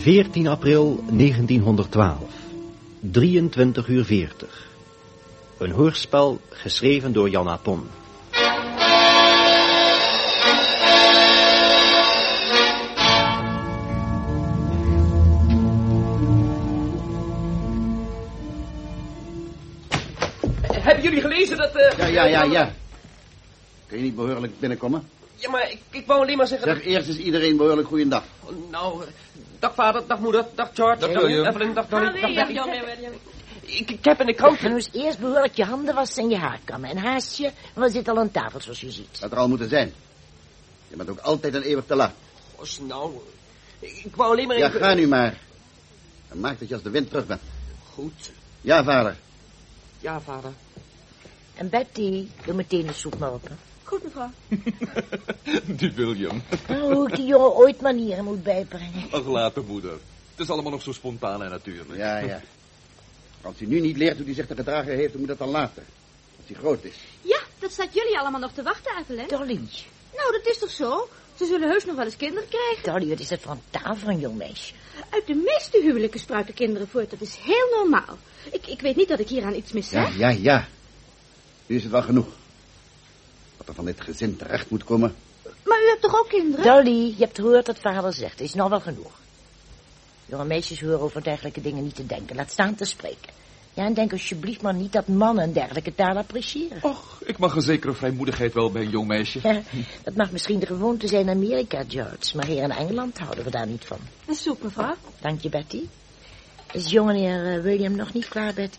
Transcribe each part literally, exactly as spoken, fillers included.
veertien april negentienhonderdtwaalf, drieëntwintig uur veertig. Een hoorspel geschreven door Jan Apon. Hebben jullie gelezen dat... Uh... Ja, ja, ja, ja. Kun je niet behoorlijk binnenkomen? Ja, maar ik, ik wou alleen maar zeggen... Zeg eerst eens iedereen behoorlijk goeiedag. Nou, dag vader, dag moeder, dag George. Dag William. Evelyn, dag Dolly, dag Betty. William. Ik, ik heb in de krant... En moest eerst behoorlijk je handen wassen en je haarkammen. En haast je, want we zitten al aan tafel, zoals je ziet. Dat er al moeten zijn. Je bent ook altijd een eeuwig te laat. Gosh, nou... Ik, ik wou alleen maar Ja, even... ga nu maar. En maak dat je als de wind terug bent. Goed. Ja, vader. Ja, vader. En Betty, doe meteen de soep maar open. Goed, mevrouw. Die William. Oh, hoe ik die jongen ooit manieren moet bijbrengen. Ach, later, moeder. Het is allemaal nog zo spontaan en natuurlijk. Ja, ja. Als hij nu niet leert hoe hij zich te gedragen heeft, dan moet dat dan later. Als hij groot is. Ja, dat staat jullie allemaal nog te wachten, Evelyn. Dolly. Nou, dat is toch zo? Ze zullen heus nog wel eens kinderen krijgen. Dolly, wat is dat voor een taal voor een jong meisje? Uit de meeste huwelijken spruiten kinderen voort. Dat is heel normaal. Ik, ik weet niet dat ik hieraan iets mis Ja, zeg. ja, ja. Nu is het wel genoeg. Wat er van dit gezin terecht moet komen. Maar u hebt toch ook kinderen? Dolly, je hebt gehoord wat vader zegt. Het is nog wel genoeg. Jonge meisjes horen over dergelijke dingen niet te denken. Laat staan te spreken. Ja, en denk alsjeblieft maar niet dat mannen een dergelijke taal appreciëren. Och, ik mag een zekere vrijmoedigheid wel bij een jong meisje. Ja, dat mag misschien de gewoonte zijn in Amerika, George. Maar hier in Engeland houden we daar niet van. Een soep, mevrouw. Dank je, Betty. Is jongeneer uh, William nog niet klaar, Betty?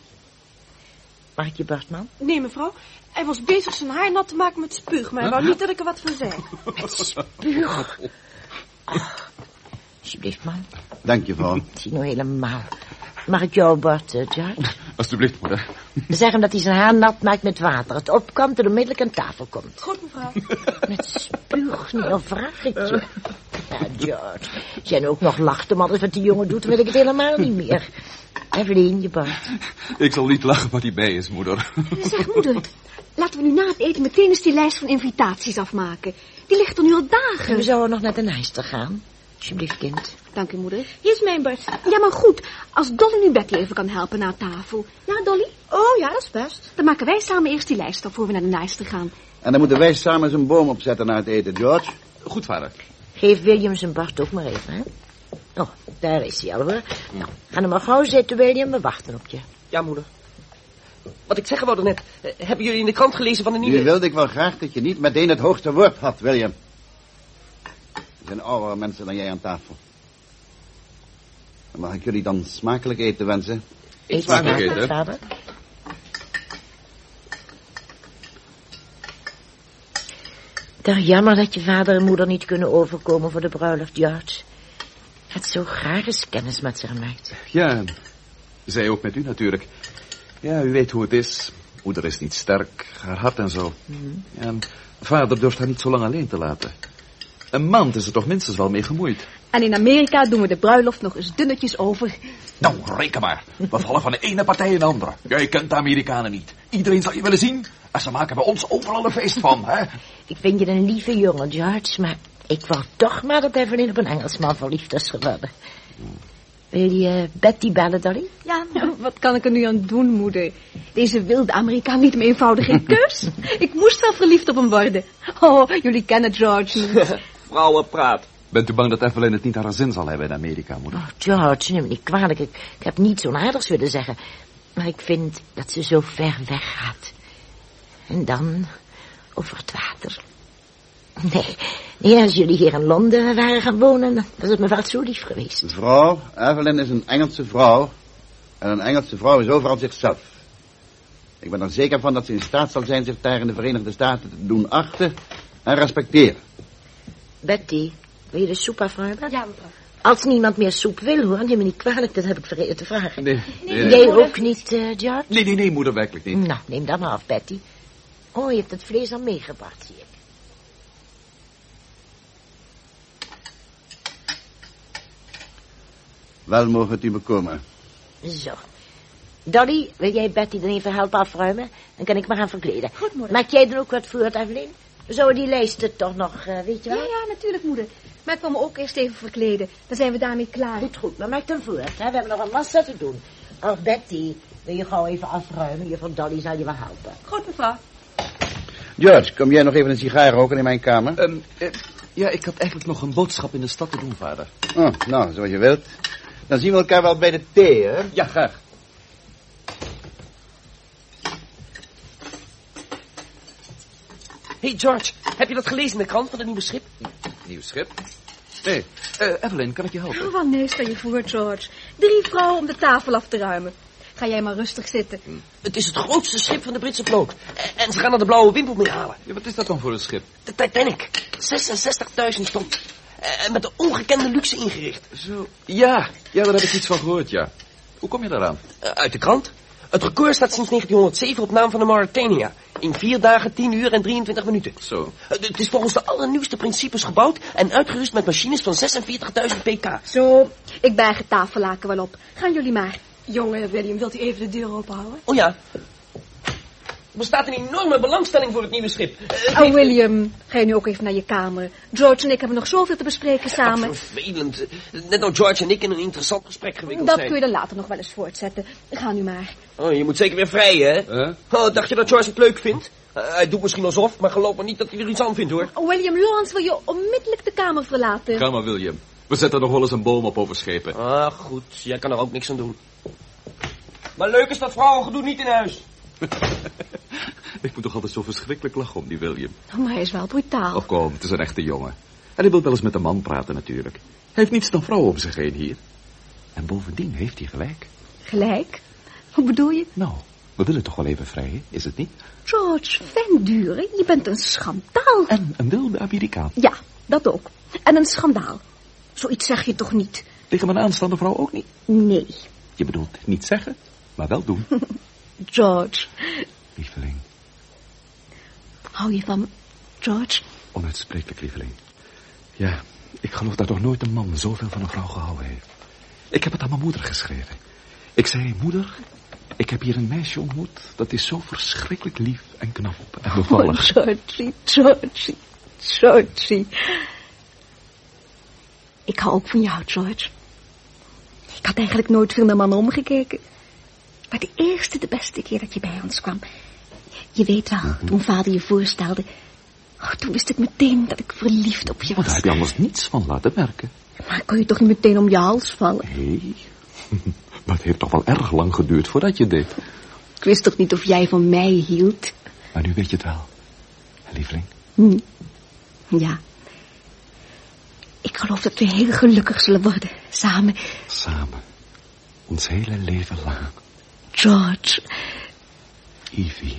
Mag ik je, Bartman? Nee, mevrouw. Hij was bezig zijn haar nat te maken met spuug. Maar hij wou niet dat ik er wat van zei. Met spuug? Oh, alsjeblieft, man. Dank je, vrouw. Zie nou helemaal. Mag ik jou, Bart, uh, George? Alsjeblieft, moeder. Zeg hem dat hij zijn haar nat maakt met water. Het opkomt en onmiddellijk aan tafel komt. Goed, mevrouw. Met spuug, nou vraag ik je. Ja, George. Als jij nu ook nog lacht om alles wat die jongen doet, dan weet ik het helemaal niet meer. Evelien, je Bart. Ik zal niet lachen wat hij bij is, moeder. Zeg, moeder. Laten we nu na het eten meteen eens die lijst van invitaties afmaken. Die ligt er nu al dagen. We zouden nog naar de Nijster gaan. Alsjeblieft, kind. Dank u, moeder. Hier is mijn Bart. Ja, maar goed. Als Dolly nu Betty even kan helpen na tafel. Ja, Dolly? Oh, ja, dat is best. Dan maken wij samen eerst die lijst af voor we naar de Nijster gaan. En dan moeten wij samen zijn boom opzetten na het eten, George. Goed, vader. Geef William zijn Bart ook maar even, hè? Oh, daar is hij al, hoor. Nou, ga dan maar gauw zitten, William. We wachten op je. Ja, moeder. Wat ik zeggen wilde net. Uh, hebben jullie in de krant gelezen van de nieuwe... Nu wilde ik wel graag dat je niet meteen het hoogste woord had, William. Er zijn oudere mensen dan jij aan tafel. Dan mag ik jullie dan smakelijk eten wensen. Eet smakelijk smakelijk, eten. vader. Toch jammer dat je vader en moeder niet kunnen overkomen voor de bruiloft, George. Ik had zo graag eens kennis met ze gemaakt. Ja, zij ook met u natuurlijk. Ja, u weet hoe het is. Moeder is niet sterk, haar hart en zo. Mm. En vader durft haar niet zo lang alleen te laten. Een maand is er toch minstens wel mee gemoeid. En in Amerika doen we de bruiloft nog eens dunnetjes over. Nou, reken maar. We vallen van de ene partij in de andere. Jij kent de Amerikanen niet. Iedereen zal je willen zien. En ze maken bij ons overal een feest van, hè? Ik vind je een lieve jongen, George, maar ik wou toch maar dat Evelyn op een Engelsman verliefd is geworden. Wil je Betty bellen, Dolly? Ja, nou, wat kan ik er nu aan doen, moeder? Deze wilde Amerikaan niet meer eenvoudig geen keus. Ik moest wel verliefd op hem worden. Oh, jullie kennen George niet. Vrouwenpraat. Bent u bang dat Evelyn het niet aan haar zin zal hebben in Amerika, moeder? Oh, George, neem me niet kwalijk. Ik, ik heb niet zo'n aardigs willen zeggen. Maar ik vind dat ze zo ver weg gaat. En dan over het water. Nee, nee, als jullie hier in Londen waren gaan wonen, dan was het me wel zo lief geweest. Mevrouw, Evelyn is een Engelse vrouw. En een Engelse vrouw is overal zichzelf. Ik ben er zeker van dat ze in staat zal zijn zich daar in de Verenigde Staten te doen achten en respecteren. Betty, wil je de soep afruimen? Ja, mevrouw. Als niemand meer soep wil, hoor, neem me niet kwalijk, dat heb ik vergeten te vragen. Nee, nee, nee. Jij ook niet, uh, George? Nee, nee, nee, moeder, werkelijk niet. Nou, neem dan maar af, Betty. Oh, je hebt het vlees al meegebracht, zie ik. Wel mogen het u bekomen. Zo. Dolly, wil jij Betty dan even helpen afruimen? Dan kan ik me gaan verkleden. Goed, moeder. Maak jij dan ook wat voor, Evelyn? We zouden die lijsten toch nog, uh, weet je wel? Ja, ja, natuurlijk, moeder. Maar ik wil me ook eerst even verkleden. Dan zijn we daarmee klaar. Goed, goed, maar maak dan voort. Hè? We hebben nog een massa te doen. Ach, Betty, wil je gauw even afruimen? Juffrouw Dolly zal je wel helpen. Goed, mevrouw. George, kom jij nog even een sigaar roken in mijn kamer? Um, uh, ja, ik had eigenlijk nog een boodschap in de stad te doen, vader. Oh, nou, zoals je wilt. Dan zien we elkaar wel bij de thee, hè? Ja, graag. Hey George, heb je dat gelezen in de krant van het nieuwe schip? Nieuw schip? Nee, uh, Evelyn, kan ik je helpen? Oh, wel nee, stel je voor, George. Drie vrouwen om de tafel af te ruimen. Ga jij maar rustig zitten. Het is het grootste schip van de Britse vloot. En ze gaan er de blauwe wimpel mee halen. Ja, wat is dat dan voor een schip? De Titanic. zesenzestigduizend ton. En met de ongekende luxe ingericht. Zo. Ja, ja, daar heb ik iets van gehoord, ja. Hoe kom je daaraan? Uh, uit de krant. Het record staat sinds negentienhonderdzeven op naam van de Mauretania. In vier dagen, tien uur en drieëntwintig minuten. Zo. Uh, het is volgens de allernieuwste principes gebouwd en uitgerust met machines van zesenveertigduizend pk. Zo, ik berg het tafellaken wel op. Gaan jullie maar. Jongen, William, wilt u even de deur openhouden? Oh ja. Er bestaat een enorme belangstelling voor het nieuwe schip. Uh, Oh, William, ga je nu ook even naar je kamer. George en ik hebben nog zoveel te bespreken samen. Ach, vervelend. Net nou George en ik in een interessant gesprek gewikkeld Dat zijn. kun je dan later nog wel eens voortzetten. Ga nu maar. Oh, je moet zeker weer vrij, hè? Huh? Oh, dacht je dat George het leuk vindt? Uh, hij doet misschien alsof, maar geloof me niet dat hij er iets aan vindt, hoor. Oh, William Lawrence wil je onmiddellijk de kamer verlaten. Ga maar, William. We zetten nog wel eens een boom op over schepen. Ah, goed. Jij kan er ook niks aan doen. Maar leuk is dat vrouwengedoe niet in huis. Ik moet toch altijd zo verschrikkelijk lachen om die William. Oh, maar hij is wel brutaal. Oh, kom, het is een echte jongen. En hij wil wel eens met een man praten, natuurlijk. Hij heeft niets dan vrouwen om zich heen hier. En bovendien heeft hij gelijk. Gelijk? Hoe bedoel je? Nou, we willen toch wel even vrijen, is het niet? George Van Duren, je bent een schandaal. En een wilde Amerikaan. Ja, dat ook. En een schandaal. Zoiets zeg je toch niet? Tegen mijn aanstaande vrouw ook niet? Nee. Je bedoelt niet zeggen, maar wel doen. George. Lieveling. Hou je van me, George? Onuitsprekelijk, lieveling. Ja, ik geloof dat nog nooit een man zoveel van een vrouw gehouden heeft. Ik heb het aan mijn moeder geschreven. Ik zei, moeder, ik heb hier een meisje ontmoet. Dat is zo verschrikkelijk lief en knap en bevallig. Oh, Georgie, Georgie, Georgie. Ik hou ook van jou, George. Ik had eigenlijk nooit veel naar mannen omgekeken. Maar de eerste, de beste keer dat je bij ons kwam. Je weet wel, mm-hmm. Toen vader je voorstelde. Oh, toen wist ik meteen dat ik verliefd op je was. Maar daar heb je anders niets van laten merken. Maar kon je toch niet meteen om je hals vallen? Nee, maar het heeft toch wel erg lang geduurd voordat je deed. Ik wist toch niet of jij van mij hield? Maar nu weet je het wel, lieveling. Hm. Ja. Ik geloof dat we heel gelukkig zullen worden, samen. Samen. Ons hele leven lang. George. Evie.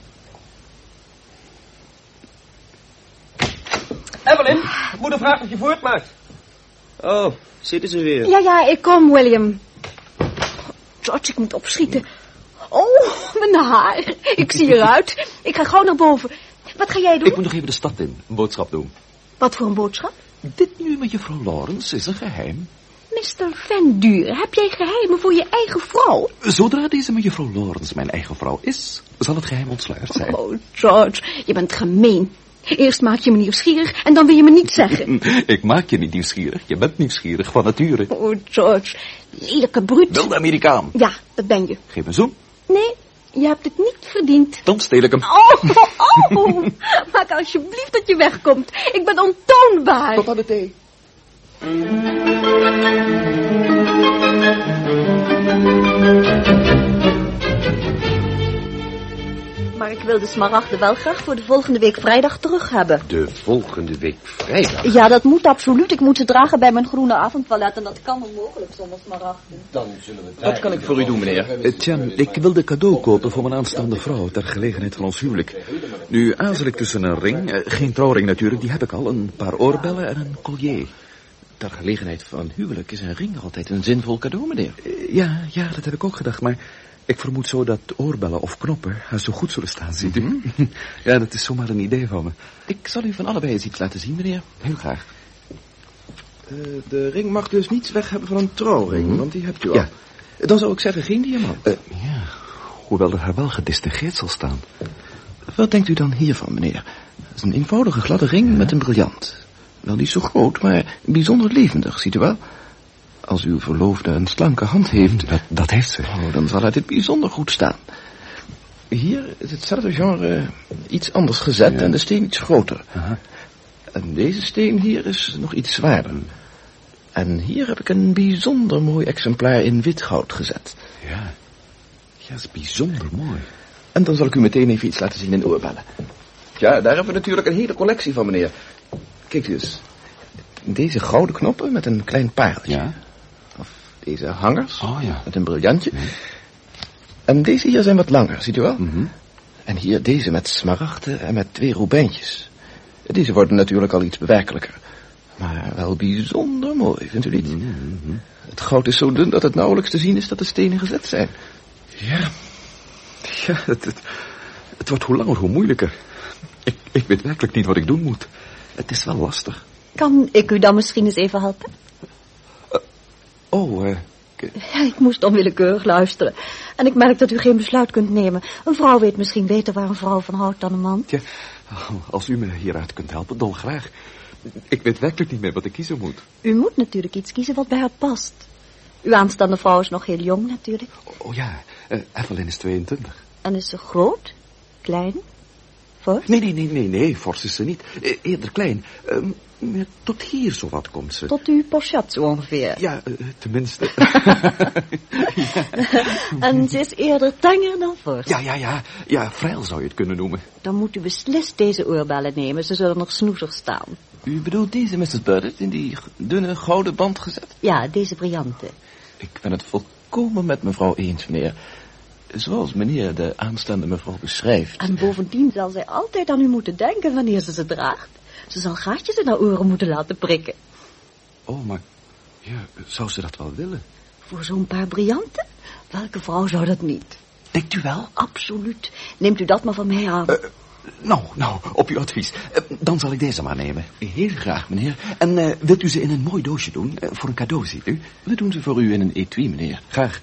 Evelyn, moeder vraagt of je voortmaakt. Oh, zitten ze weer. Ja, ja, ik kom, William. George, ik moet opschieten. Oh, mijn haar. Ik zie eruit. Ik ga gauw naar boven. Wat ga jij doen? Ik moet nog even de stad in, een boodschap doen. Wat voor een boodschap? Dit nu met juffrouw Lawrence is een geheim. mister Van Duren, heb jij geheimen voor je eigen vrouw? Zodra deze mevrouw Lawrence mijn eigen vrouw is, zal het geheim ontsluierd zijn. Oh, George, je bent gemeen. Eerst maak je me nieuwsgierig en dan wil je me niet zeggen. Ik maak je niet nieuwsgierig, je bent nieuwsgierig van nature. Oh, George, lelijke bruut. Wilde Amerikaan. Ja, dat ben je. Geef een zoen. Nee, je hebt het niet verdiend. Dan steel ik hem. Oh, oh, oh. Maak alsjeblieft dat je wegkomt. Ik ben ontoonbaar. Tot aan de thee. Maar ik wil de smaragden wel graag voor de volgende week vrijdag terug hebben. De volgende week vrijdag? Ja, dat moet absoluut. Ik moet ze dragen bij mijn groene avondtoilet en dat kan onmogelijk zonder smaragden. Dan zullen we... Wat kan ik voor u doen, meneer? Uh, tja, ik wilde cadeau kopen voor mijn aanstaande vrouw ter gelegenheid van ons huwelijk. Nu aarzel ik tussen een ring, uh, geen trouwring natuurlijk, die heb ik al, een paar oorbellen en een collier. Ter gelegenheid van huwelijk is een ring altijd een zinvol cadeau, meneer. Uh, ja, ja, dat heb ik ook gedacht, maar ik vermoed zo dat oorbellen of knoppen haar zo goed zullen staan, ziet u. Mm-hmm. Ja, dat is zomaar een idee van me. Ik zal u van allebei eens iets laten zien, meneer. Heel graag. Uh, de ring mag dus niets weg hebben van een trouwring, mm-hmm. want die hebt u al. Ja. Dan zou ik zeggen geen diamant. Uh, ja, hoewel er haar wel gedistingeerd zal staan. Wat denkt u dan hiervan, meneer? Het is een eenvoudige gladde ring ja. met een briljant. wel niet zo groot, maar bijzonder levendig, ziet u wel. Als uw verloofde een slanke hand heeft... Dat, dat heeft ze. Oh, dan zal het dit bijzonder goed staan. Hier is hetzelfde genre iets anders gezet ja. en de steen iets groter. Aha. En deze steen hier is nog iets zwaarder. En hier heb ik een bijzonder mooi exemplaar in wit goud gezet. Ja, ja, dat is bijzonder mooi. En dan zal ik u meteen even iets laten zien in oorbellen. Ja, daar hebben we natuurlijk een hele collectie van, meneer. Kijk u eens. Deze gouden knoppen met een klein pareltje. Ja. Of deze hangers oh, ja. met een briljantje. Nee. En deze hier zijn wat langer, ziet u wel? Mm-hmm. En hier deze met smaragden en met twee robijntjes. Deze worden natuurlijk al iets bewerkelijker. Maar wel bijzonder mooi, vindt u niet? Mm-hmm. Het goud is zo dun dat het nauwelijks te zien is dat de stenen gezet zijn. Ja, ja het, het, het wordt hoe langer hoe moeilijker. Ik, ik weet werkelijk niet wat ik doen moet. Het is wel lastig. Kan ik u dan misschien eens even helpen? Uh, oh, eh... Uh, ja, ik moest onwillekeurig luisteren. En ik merk dat u geen besluit kunt nemen. Een vrouw weet misschien beter waar een vrouw van houdt dan een man. Ja, als u me hieruit kunt helpen, dolgraag. Ik weet werkelijk niet meer wat ik kiezen moet. U moet natuurlijk iets kiezen wat bij haar past. Uw aanstaande vrouw is nog heel jong natuurlijk. Oh, oh ja, uh, Evelyn is tweeëntwintig. En is ze groot? Klein? Fors? Nee, nee, nee, nee, nee, fors is ze niet. E- eerder klein. Uh, tot hier zowat komt ze. Tot uw pochet zo ongeveer. Ja, uh, tenminste. En ze is eerder tenger dan fors. Ja, ja, ja. Ja, vrij zou je het kunnen noemen. Dan moet u beslist deze oorbellen nemen. Ze zullen nog snoezig staan. U bedoelt deze, missus Burdett, in die dunne gouden band gezet? Ja, deze briljanten. Ik ben het volkomen met mevrouw eens, meneer. Zoals meneer de aanstaande mevrouw beschrijft. En bovendien zal zij altijd aan u moeten denken wanneer ze ze draagt. Ze zal gaatjes in haar oren moeten laten prikken. Oh, maar ja, zou ze dat wel willen? Voor zo'n paar briljanten? Welke vrouw zou dat niet? Denkt u wel? Absoluut. Neemt u dat maar van mij aan. Uh, nou, nou, op uw advies. Uh, dan zal ik deze maar nemen. Heel graag, meneer. En uh, wilt u ze in een mooi doosje doen? Uh, voor een cadeau, ziet u? We doen ze voor u in een etui, meneer. Graag.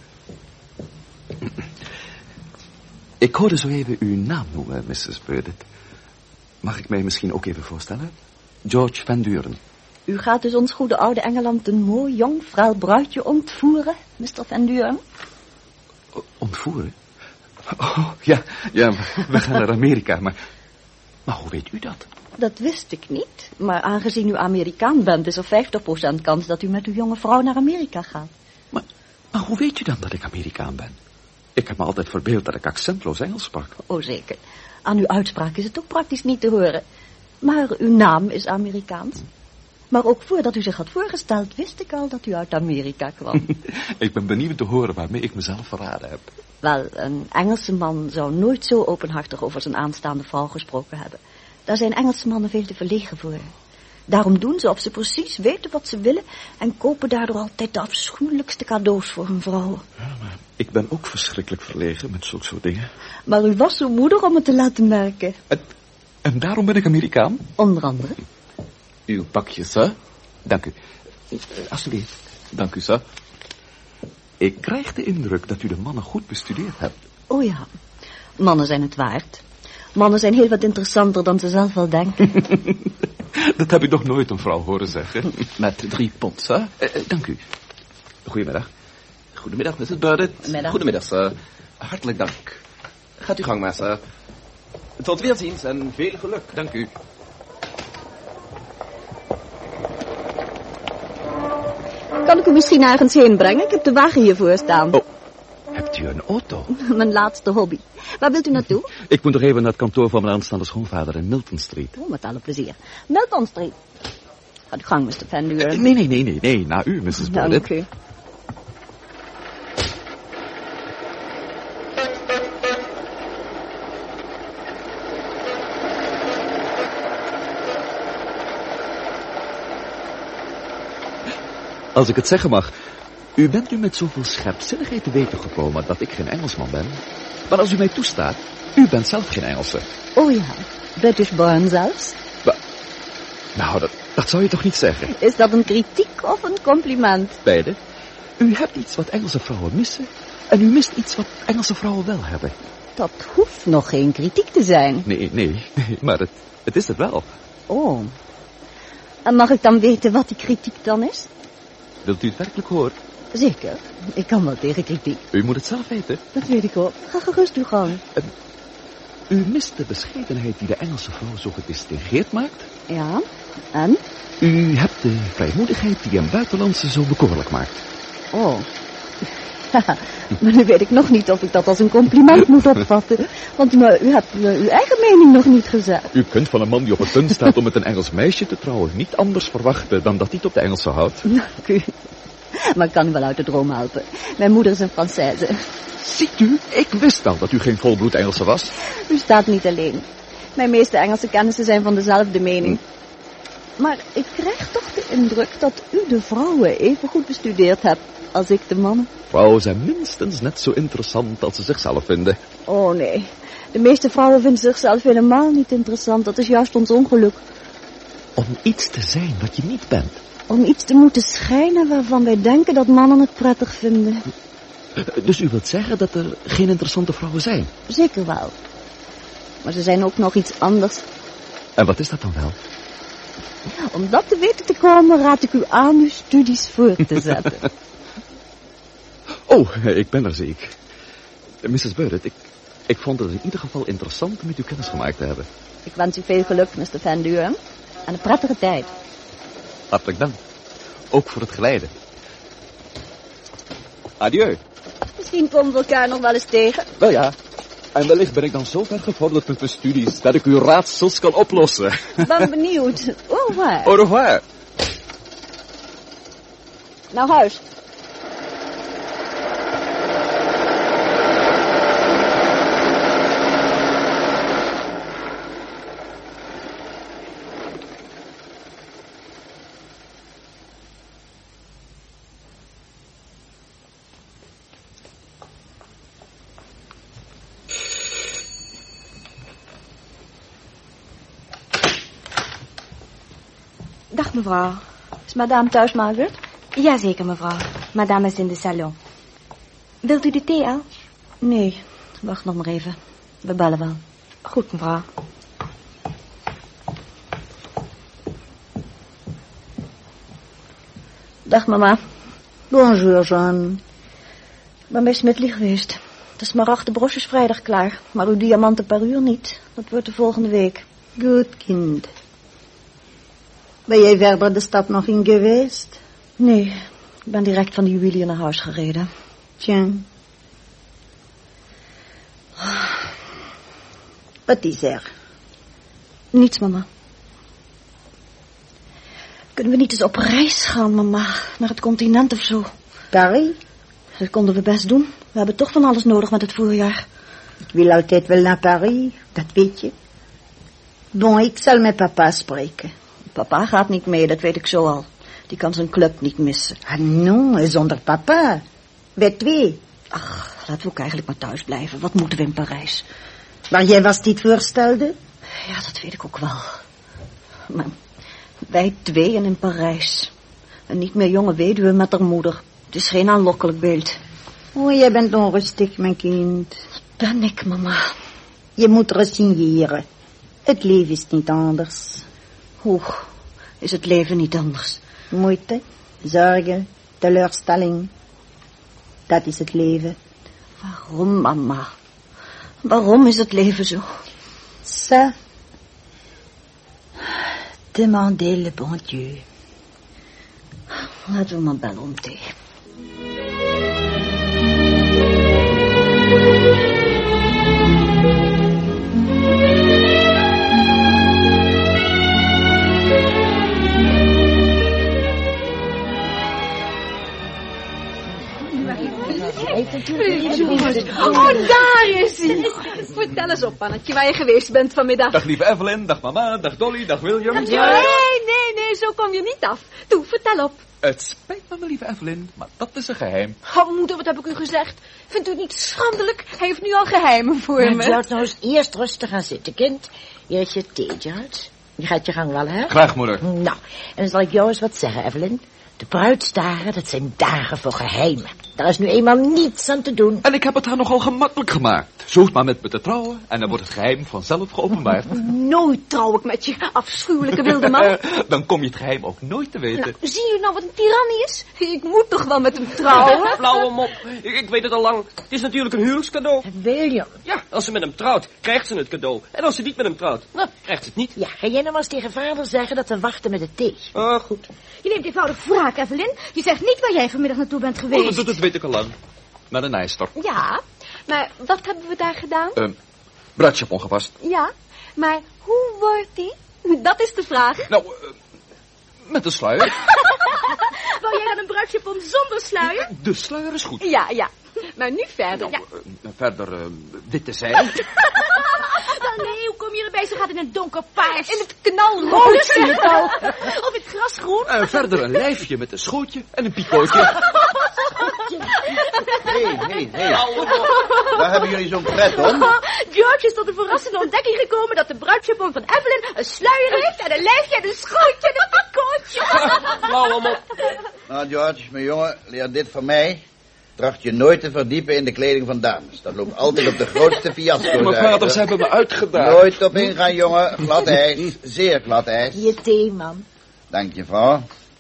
Ik hoorde zo even uw naam noemen, missus Burdett. Mag ik mij misschien ook even voorstellen? George Van Duren. U gaat dus ons goede oude Engeland een mooi, jong, fraal bruidje ontvoeren, mister Van Duren? O- ontvoeren? Oh, ja, ja, we gaan naar Amerika, maar... Maar hoe weet u dat? Dat wist ik niet, maar aangezien u Amerikaan bent... is er vijftig procent kans dat u met uw jonge vrouw naar Amerika gaat. Maar, maar hoe weet u dan dat ik Amerikaan ben? Ik heb me altijd verbeeld dat ik accentloos Engels sprak. Oh, zeker. Aan uw uitspraak is het ook praktisch niet te horen. Maar uw naam is Amerikaans. Maar ook voordat u zich had voorgesteld, wist ik al dat u uit Amerika kwam. Ik ben benieuwd te horen waarmee ik mezelf verraden heb. Wel, een Engelse man zou nooit zo openhartig over zijn aanstaande vrouw gesproken hebben. Daar zijn Engelse mannen veel te verlegen voor. Daarom doen ze of ze precies weten wat ze willen... en kopen daardoor altijd de afschuwelijkste cadeaus voor hun vrouwen. Ja, maar ik ben ook verschrikkelijk verlegen met zulke soort dingen. Maar u was zo moedig om het te laten merken. En, en daarom ben ik Amerikaan? Onder andere. Uw pakje, sir. Dank u. Uh, alsjeblieft. Dank u, sir. Ik krijg de indruk dat u de mannen goed bestudeerd hebt. Oh ja, mannen zijn het waard. Mannen zijn heel wat interessanter dan ze zelf wel denken. Dat heb ik nog nooit een vrouw horen zeggen. Met drie pond, sir. Uh, uh, dank u. Goedemiddag. Goedemiddag, missus Burdett. Middag. Goedemiddag, sir. Hartelijk dank. Gaat uw gang maar, sir. Tot weerziens en veel geluk. Dank u. Kan ik u misschien ergens heen brengen? Ik heb de wagen hiervoor staan. Oh, hebt u een auto? Mijn laatste hobby. Waar wilt u naartoe? Ik moet nog even naar het kantoor van mijn aanstaande schoonvader in Milton Street. Oh, met alle plezier. Milton Street. Gaat uw gang, mister Van Duren. Uh, nee, nee, nee, nee, nee. Na u, missus Burdett. Dank u. Als ik het zeggen mag, u bent nu met zoveel scherpzinnigheid te weten gekomen dat ik geen Engelsman ben. Maar als u mij toestaat, u bent zelf geen Engelse. Oh ja, British born zelfs. Ba- nou, dat, dat zou je toch niet zeggen? Is dat een kritiek of een compliment? Beide. U hebt iets wat Engelse vrouwen missen en u mist iets wat Engelse vrouwen wel hebben. Dat hoeft nog geen kritiek te zijn. Nee, nee, nee, maar het, het is het wel. Oh. En mag ik dan weten wat die kritiek dan is? Wilt u het werkelijk horen? Zeker. Ik kan wel tegen kritiek. U moet het zelf weten. Dat weet ik ook. Ga gerust uw gang. U mist de bescheidenheid die de Engelse vrouw zo gedistingeerd maakt. Ja, en? U hebt de vrijmoedigheid die een buitenlandse zo bekoorlijk maakt. Oh. Maar nu weet ik nog niet of ik dat als een compliment moet opvatten. Want u, u hebt uh, uw eigen mening nog niet gezegd. U kunt van een man die op het punt staat om met een Engels meisje te trouwen niet anders verwachten dan dat hij het op de Engelse houdt. Dank u. Maar ik kan u wel uit de droom helpen. Mijn moeder is een Française. Ziet u, ik wist al dat u geen volbloed Engelse was. U staat niet alleen. Mijn meeste Engelse kennissen zijn van dezelfde mening. Maar ik krijg toch de indruk dat u de vrouwen even goed bestudeerd hebt als ik de mannen. Vrouwen zijn minstens net zo interessant als ze zichzelf vinden. Oh nee, de meeste vrouwen vinden zichzelf helemaal niet interessant. Dat is juist ons ongeluk. Om iets te zijn wat je niet bent. Om iets te moeten schijnen waarvan wij denken dat mannen het prettig vinden. Dus u wilt zeggen dat er geen interessante vrouwen zijn? Zeker wel. Maar ze zijn ook nog iets anders. En wat is dat dan wel? Om dat te weten te komen, raad ik u aan uw studies voor te zetten. Oh, ik ben er zeker. missus Burritt, ik, ik vond het in ieder geval interessant met u kennis gemaakt te hebben. Ik wens u veel geluk, mister Van Duren. En een prettige tijd. Hartelijk dank. Ook voor het geleiden. Adieu. Misschien komen we elkaar nog wel eens tegen. Wel ja. En wellicht ben ik dan zo ver gevorderd met mijn studies dat ik uw raadsels kan oplossen. Ik ben benieuwd. Au revoir. Au revoir. Naar huis. Dag, mevrouw. Is madame thuis, Margaret? Jazeker, mevrouw. Madame is in de salon. Wilt u de thee al? Nee, wacht nog maar even. We bellen wel. Goed, mevrouw. Dag, mama. Bonjour, Jean. Ik ben bij Smithley geweest. De smaragde broche is vrijdag klaar, maar uw diamanten per uur niet. Dat wordt de volgende week. Goed, kind. Ben jij verder de stad nog in geweest? Nee, ik ben direct van de juwelier naar huis gereden. Tja. Wat is er? Niets, mama. Kunnen we niet eens op reis gaan, mama? Naar het continent of zo? Paris? Dat konden we best doen. We hebben toch van alles nodig met het voorjaar. Ik wil altijd wel naar Paris, dat weet je. Bon, ik zal met papa spreken. Papa gaat niet mee, dat weet ik zo al. Die kan zijn club niet missen. Ah, non, zonder papa. Wij twee. Ach, laten we ook eigenlijk maar thuis blijven. Wat moeten we in Parijs? Maar jij was dit voorstelde? Ja, dat weet ik ook wel. Maar wij twee en in Parijs. En niet meer jonge weduwe met haar moeder. Het is geen aanlokkelijk beeld. Oh, jij bent onrustig, mijn kind. Ben ik, mama. Je moet resigneren. Het leven is niet anders. Hoe is het leven niet anders? Moeite, zorgen, teleurstelling. Dat is het leven. Waarom, mama? Waarom is het leven zo? Ça. Demandez le bon Dieu. Laten we maar bellen om thee. Oh, daar is hij. Vertel eens op, Annetje, waar je geweest bent vanmiddag. Dag lieve Evelyn, dag mama, dag Dolly, dag William. Nee, nee, nee, zo kom je niet af. Toe, vertel op. Het spijt me, mijn lieve Evelyn, maar dat is een geheim. Oh, moeder, wat heb ik u gezegd? Vindt u het niet schandelijk? Hij heeft nu al geheimen voor Maar me. zou het nou eens eerst rustig gaan zitten, kind. Hier is je thee, George. Je gaat je gang wel, hè? Graag, moeder. Nou, en dan zal ik jou eens wat zeggen, Evelyn. De bruidsdagen, dat zijn dagen voor geheimen. Daar is nu eenmaal niets aan te doen. En ik heb het haar nogal gemakkelijk gemaakt. Zoek maar met me te trouwen en dan wordt het geheim vanzelf geopenbaard. Nooit trouw ik met je, afschuwelijke wilde man. Dan kom je het geheim ook nooit te weten. Nou, zie je nou wat een tirannie is? Ik moet toch wel met hem trouwen? Blauwe mop. Ik, ik weet het al lang. Het is natuurlijk een huwelijkscadeau. William. Ja, als ze met hem trouwt, krijgt ze het cadeau. En als ze niet met hem trouwt, nou, krijgt ze het niet. Ja, ga jij nou maar eens tegen vader zeggen dat we wachten met de thee. Oh, goed. Je neemt eenvoudig wraak, Evelyn. Je zegt niet waar jij vanmiddag naartoe bent geweest. Oh, dat, dat weet ik al lang. Naar de nijster. Ja, maar wat hebben we daar gedaan? Ehm, uh, bruidsjap ongepast. Ja, maar hoe wordt die? Dat is de vraag. Nou, uh, met een sluier. Wou jij dan een bruidsjapon zonder sluier? De sluier is goed. Ja, ja. Maar nu verder. Nou, ja. uh, verder, uh, witte zij. Wel nee, hoe kom je erbij? Ze gaat in een donker paars. In het knalrood, zie je het al. Of in het grasgroen. Uh, verder een lijfje met een schootje en een picootje. Hé, hé, hé. Waar hebben jullie zo'n pret om? George is tot de verrassende ontdekking gekomen dat de bruidsjapon van Evelyn een sluier heeft en een lijfje en een schootje en een picootje. Blauwe mop. Nou, George, mijn jongen, leer dit van mij. Tracht je nooit te verdiepen in de kleding van dames. Dat loopt altijd op de grootste fiasco's. Mijn vaders hebben me uitgedaagd. Nooit op ingaan, jongen. Glad ijs. Zeer glad ijs. Je thee, man. Dank je, vrouw.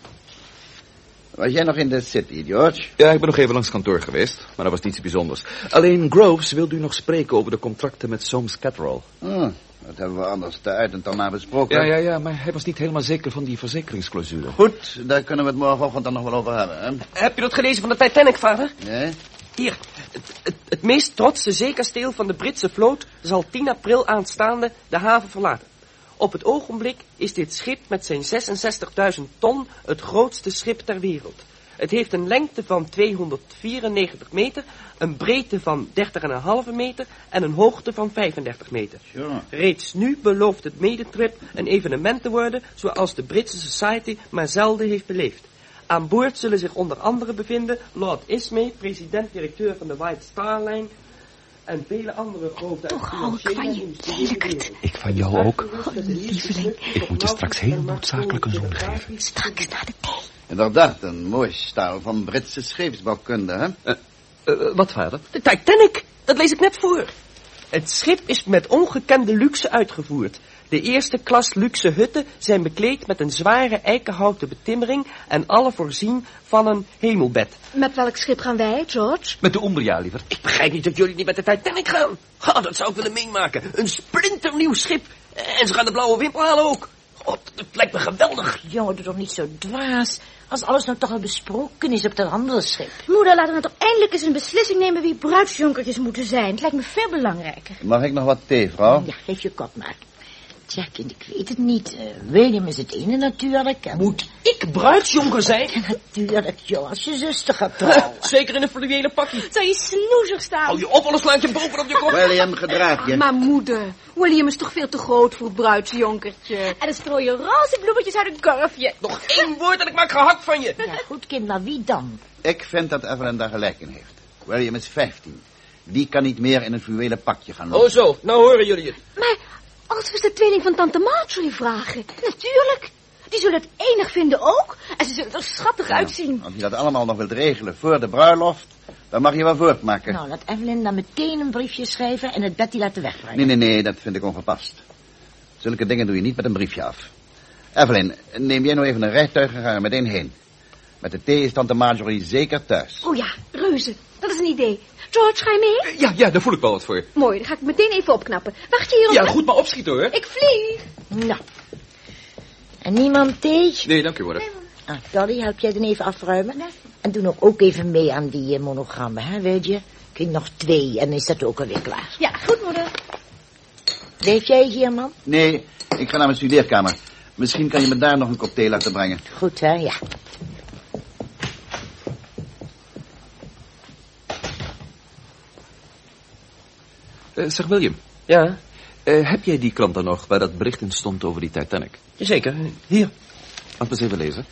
Was jij nog in de city, George? Ja, ik ben nog even langs kantoor geweest, maar dat was niets bijzonders. Alleen Groves wilde u nog spreken over de contracten met Soames Catterall. Hm, dat hebben we anders te uit en dan na besproken. Ja, ja, ja, maar hij was niet helemaal zeker van die verzekeringsclausule. Goed, daar kunnen we het morgenochtend dan nog wel over hebben, hè? Heb je dat gelezen van de Titanic, vader? Nee? Hier, het, het, het meest trotse zeekasteel van de Britse vloot zal tien april aanstaande de haven verlaten. Op het ogenblik is dit schip met zijn zesenzestigduizend ton het grootste schip ter wereld. Het heeft een lengte van tweehonderdvierennegentig meter, een breedte van dertig komma vijf meter en een hoogte van vijfendertig meter. Sure. Reeds nu belooft het medetrip een evenement te worden zoals de Britse Society maar zelden heeft beleefd. Aan boord zullen zich onder andere bevinden Lord Ismay, president-directeur van de White Star Line, en vele andere grote Toch hou ik van je, lelijkert. Ik van jou ook. Oh, lieveling. Ik moet je straks heel noodzakelijk een zoen geven. Straks na de thee. Inderdaad, een mooi staal van Britse scheepsbouwkunde, hè? Uh, uh, wat vader? De Titanic, dat lees ik net voor. Het schip is met ongekende luxe uitgevoerd. De eerste klas luxe hutten zijn bekleed met een zware eikenhouten betimmering en alle voorzien van een hemelbed. Met welk schip gaan wij, George? Met de Umbria, liever. Ik begrijp niet dat jullie niet met de Titanic gaan. Ha, dat zou ik willen meemaken. Een splinternieuw schip. En ze gaan de blauwe wimpel halen ook. God, dat lijkt me geweldig. Jongen, doe toch niet zo dwaas. Als alles nou toch al besproken is op dat andere schip. Moeder, laten we toch eindelijk eens een beslissing nemen wie bruidsjonkertjes moeten zijn. Het lijkt me veel belangrijker. Mag ik nog wat thee, vrouw? Ja, geef je kop maar. Tja, kind, ik weet het niet. Uh, William is het ene natuurlijk. En... Moet ik bruidsjonker zijn? Ja, natuurlijk, joh, als je zuster gaat trouwen. Zeker in een fluwelen pakje. Zou je snoezer staan? Hou je op, anders slaat je boven op je kop. William, gedraag je. Maar moeder, William is toch veel te groot voor het bruidsjonkertje. En dan strooi je roze bloemetjes uit een korfje. Nog één woord en ik maak gehakt van je. Ja, goed kind, maar wie dan? Ik vind dat Evelyn daar gelijk in heeft. William is vijftien. Die kan niet meer in een fluwelen pakje gaan lopen. Oh zo, nou horen jullie het. Maar als we de tweeling van tante Marjorie vragen, natuurlijk. Die zullen het enig vinden ook. En ze zullen er schattig Ja, uitzien. als je dat allemaal nog wilt regelen voor de bruiloft, dan mag je wel voortmaken. Nou, laat Evelyn dan meteen een briefje schrijven en het Betty laten wegbrengen. Nee, nee, nee, dat vind ik ongepast. Zulke dingen doe je niet met een briefje af. Evelyn, neem jij nou even een rijtuig en ga er meteen heen. Met de thee is tante Marjorie zeker thuis. Oh ja, reuze. Dat is een idee. George, ga je mee? Ja, ja, daar voel ik wel wat voor. Mooi, dan ga ik meteen even opknappen. Wacht je hier op Ja, me? goed, maar opschieten hoor. Ik vlieg. Nou. En niemand thee? Nee, dank u hoor. Ah, Dolly, help jij dan even afruimen? En doe nog ook even mee aan die uh, monogrammen, hè, weet je? Kun je nog twee en is dat ook alweer klaar. Ja, goed moeder. Leef jij hier, man? Nee, ik ga naar mijn studeerkamer. Misschien kan je me daar nog een kop thee laten brengen. Goed, hè, ja. Uh, zeg William, Ja, uh, heb jij die krant dan nog waar dat bericht in stond over die Titanic? jazeker. Hier. Laat me eens even lezen.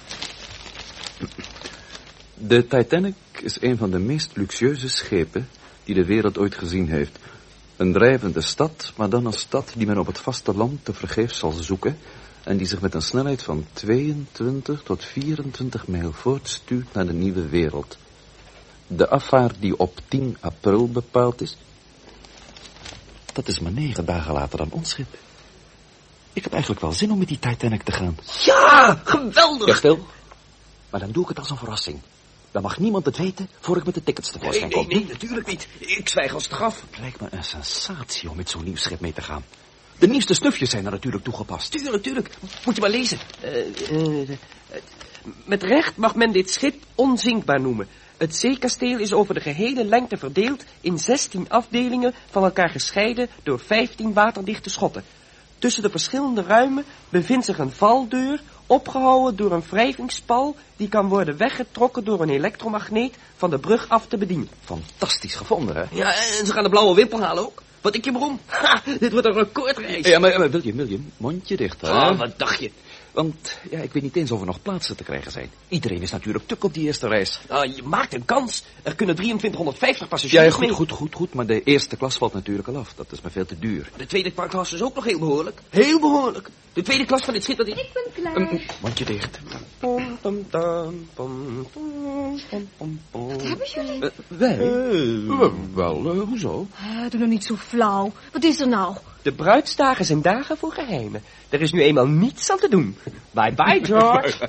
De Titanic is een van de meest luxueuze schepen die de wereld ooit gezien heeft. Een drijvende stad, maar dan een stad die men op het vasteland tevergeefs zal zoeken en die zich met een snelheid van tweeëntwintig tot vierentwintig mijl voortstuurt naar de nieuwe wereld. De afvaart die op tien april bepaald is. Dat is maar negen dagen later dan ons schip. Ik heb eigenlijk wel zin om met die Titanic te gaan. Ja, geweldig! Ja, stil. Maar dan doe ik het als een verrassing. Dan mag niemand het weten voor ik met de tickets tevoorschijn Nee, kom. nee, nee, natuurlijk niet. Ik zwijg als straf. Het lijkt me een sensatie om met zo'n nieuw schip mee te gaan. De nieuwste snufjes zijn er natuurlijk toegepast. Tuurlijk, tuurlijk. Moet je maar lezen. Uh, uh, met recht mag men dit schip onzinkbaar noemen. Het zeekasteel is over de gehele lengte verdeeld in zestien afdelingen van elkaar gescheiden door vijftien waterdichte schotten. Tussen de verschillende ruimen bevindt zich een valdeur, opgehouden door een wrijvingspal die kan worden weggetrokken door een elektromagneet van de brug af te bedienen. Fantastisch gevonden, hè? Ja, en ze gaan de blauwe wimpel halen ook. Wat ik je maar om. Ha, dit wordt een recordreis. Ja, maar, maar William, William, mondje dicht, hè? Oh, wat dacht je? Want, ja, ik weet niet eens of er nog plaatsen te krijgen zijn. Iedereen is natuurlijk tuk op die eerste reis. Uh, je maakt een kans. Er kunnen drieëntwintighonderdvijftig passagiers Ja, goed, mee. goed, goed, goed. Maar de eerste klas valt natuurlijk al af. Dat is maar veel te duur. De tweede klas is ook nog heel behoorlijk. Heel behoorlijk. De tweede klas van dit schip dat ik... Ik ben klaar. Um, mondje dicht. Pom, pom, tam, pom, pom, pom, pom, pom. Wat hebben jullie? Uh, wij? Uh, wel, uh, hoezo? Uh, doe nou niet zo flauw. Wat is er nou? De bruidsdagen zijn dagen voor geheimen. Er is nu eenmaal niets aan te doen. Bye bye, George.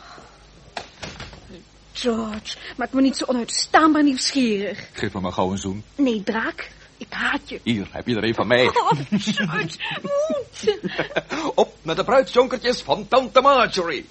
George, maak me niet zo onuitstaanbaar nieuwsgierig. Geef me maar gauw een zoen. Nee, draak. Ik haat je. Hier, heb je er een van mij. Oh, George, moet. Op met de bruidsjonkertjes van Tante Marjorie.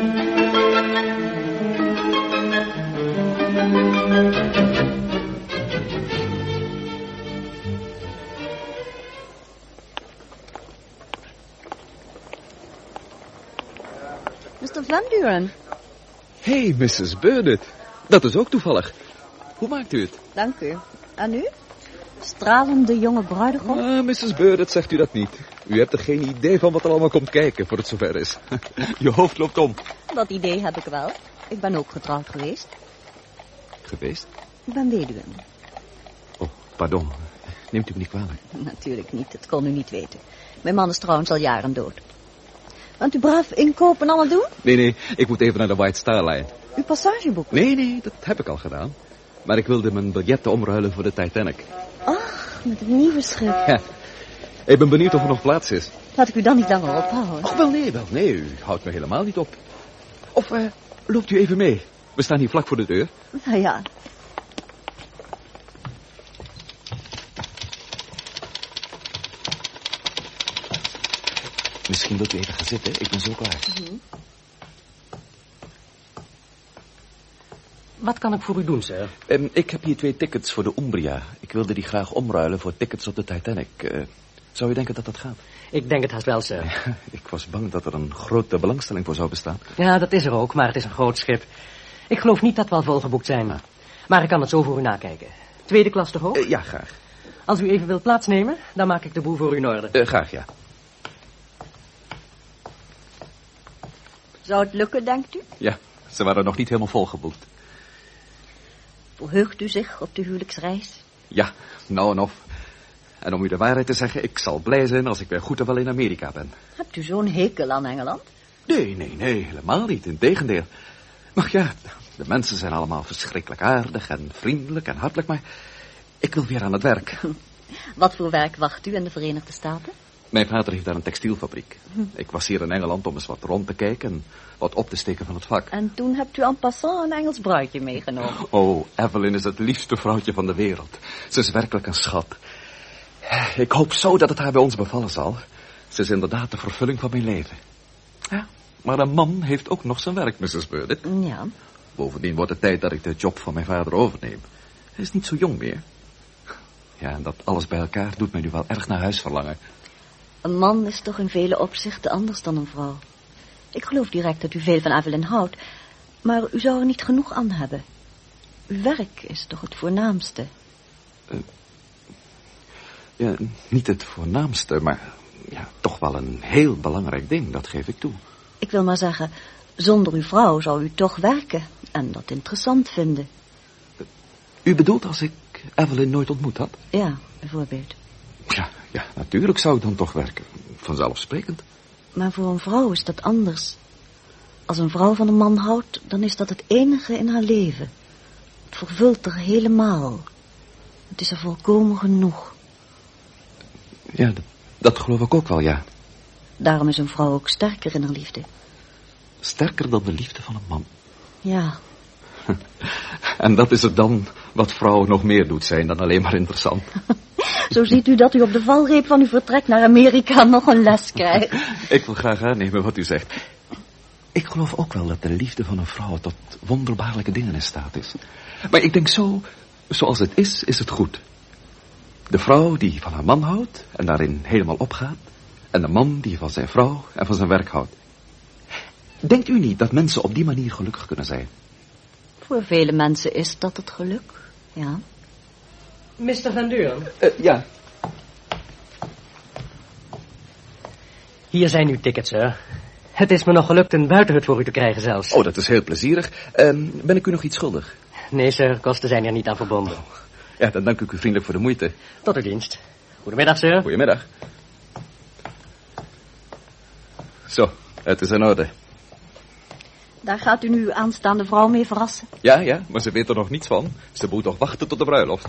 mister Van Buren. Hey, missus Burnett. Dat is ook toevallig. Hoe maakt u het? Dank u. En u? Stralende jonge bruidegom? Ah, missus Burnett, zegt u dat niet. U hebt er geen idee van wat er allemaal komt kijken voor het zover is. Je hoofd loopt om. Dat idee heb ik wel. Ik ben ook getrouwd geweest. Geweest? Ik ben weduwe. Oh, pardon. Neemt u me niet kwalijk? Natuurlijk niet, dat kon u niet weten. Mijn man is trouwens al jaren dood. Want u braaf inkopen allemaal doen? Nee, nee, ik moet even naar de White Star Line. Uw passageboek? Nee, nee, dat heb ik al gedaan. Maar ik wilde mijn biljetten omruilen voor de Titanic. Ach, met een nieuwe schip. Ja, ik ben benieuwd of er nog plaats is. Laat ik u dan niet langer ophouden. Och, wel nee, wel nee, u houdt me helemaal niet op. Of uh, loopt u even mee? We staan hier vlak voor de deur. Nou ja. Misschien wilt u even gaan zitten, ik ben zo klaar. Mm-hmm. Wat kan ik voor u doen, sir? Um, ik heb hier twee tickets voor de Umbria. Ik wilde die graag omruilen voor tickets op de Titanic. Uh, zou u denken dat dat gaat? Ik denk het haast wel, sir. Ja, ik was bang dat er een grote belangstelling voor zou bestaan. Ja, dat is er ook, maar het is een groot schip. Ik geloof niet dat we al volgeboekt zijn. Maar, maar ik kan het zo voor u nakijken. Tweede klas toch ook? Uh, ja, graag. Als u even wilt plaatsnemen, dan maak ik de boel voor u in orde. Uh, graag, ja. Zou het lukken, denkt u? Ja, ze waren nog niet helemaal volgeboekt. Verheugt u zich op de huwelijksreis? Ja, nou en of. En om u de waarheid te zeggen, ik zal blij zijn als ik weer goed en wel in Amerika ben. Hebt u zo'n hekel aan Engeland? Nee, nee, nee, helemaal niet. Integendeel. Maar ja, de mensen zijn allemaal verschrikkelijk aardig en vriendelijk en hartelijk, maar ik wil weer aan het werk. Wat voor werk wacht u in de Verenigde Staten? Mijn vader heeft daar een textielfabriek. Ik was hier in Engeland om eens wat rond te kijken en wat op te steken van het vak. En toen hebt u en passant een Engels bruidje meegenomen. Oh, Evelyn is het liefste vrouwtje van de wereld. Ze is werkelijk een schat. Ik hoop zo dat het haar bij ons bevallen zal. Ze is inderdaad de vervulling van mijn leven. Ja, maar een man heeft ook nog zijn werk, missus Burnett. Ja. Bovendien wordt het tijd dat ik de job van mijn vader overneem. Hij is niet zo jong meer. Ja, en dat alles bij elkaar doet mij nu wel erg naar huis verlangen. Een man is toch in vele opzichten anders dan een vrouw. Ik geloof direct dat u veel van Evelyn houdt, maar u zou er niet genoeg aan hebben. Uw werk is toch het voornaamste? Uh, ja, niet het voornaamste, maar ja, toch wel een heel belangrijk ding, dat geef ik toe. Ik wil maar zeggen, zonder uw vrouw zou u toch werken en dat interessant vinden. Uh, u bedoelt als ik Evelyn nooit ontmoet had? Ja, bijvoorbeeld. Ja, ja, natuurlijk zou ik dan toch werken. Vanzelfsprekend. Maar voor een vrouw is dat anders. Als een vrouw van een man houdt, dan is dat het enige in haar leven. Het vervult er helemaal. Het is er volkomen genoeg. Ja, dat, dat geloof ik ook wel, ja. Daarom is een vrouw ook sterker in haar liefde. Sterker dan de liefde van een man. Ja. En dat is het dan wat vrouwen nog meer doet zijn dan alleen maar interessant. Zo ziet u dat u op de valreep van uw vertrek naar Amerika nog een les krijgt. Ik wil graag aannemen wat u zegt. Ik geloof ook wel dat de liefde van een vrouw tot wonderbaarlijke dingen in staat is. Maar ik denk zo, zoals het is, is het goed. De vrouw die van haar man houdt en daarin helemaal opgaat. En de man die van zijn vrouw en van zijn werk houdt. Denkt u niet dat mensen op die manier gelukkig kunnen zijn? Voor vele mensen is dat het geluk, ja. mister Van Deuren. Uh, ja. Hier zijn uw tickets, sir. Het is me nog gelukt een buitenhut voor u te krijgen zelfs. Oh, dat is heel plezierig. Uh, ben ik u nog iets schuldig? Nee, sir, kosten zijn er niet aan verbonden. Oh. Ja, dan dank ik u vriendelijk voor de moeite. Tot uw dienst. Goedemiddag, sir. Goedemiddag. Zo, het is in orde. Daar gaat u nu uw aanstaande vrouw mee verrassen. Ja, ja, maar ze weet er nog niets van. Ze moet nog wachten tot de bruiloft.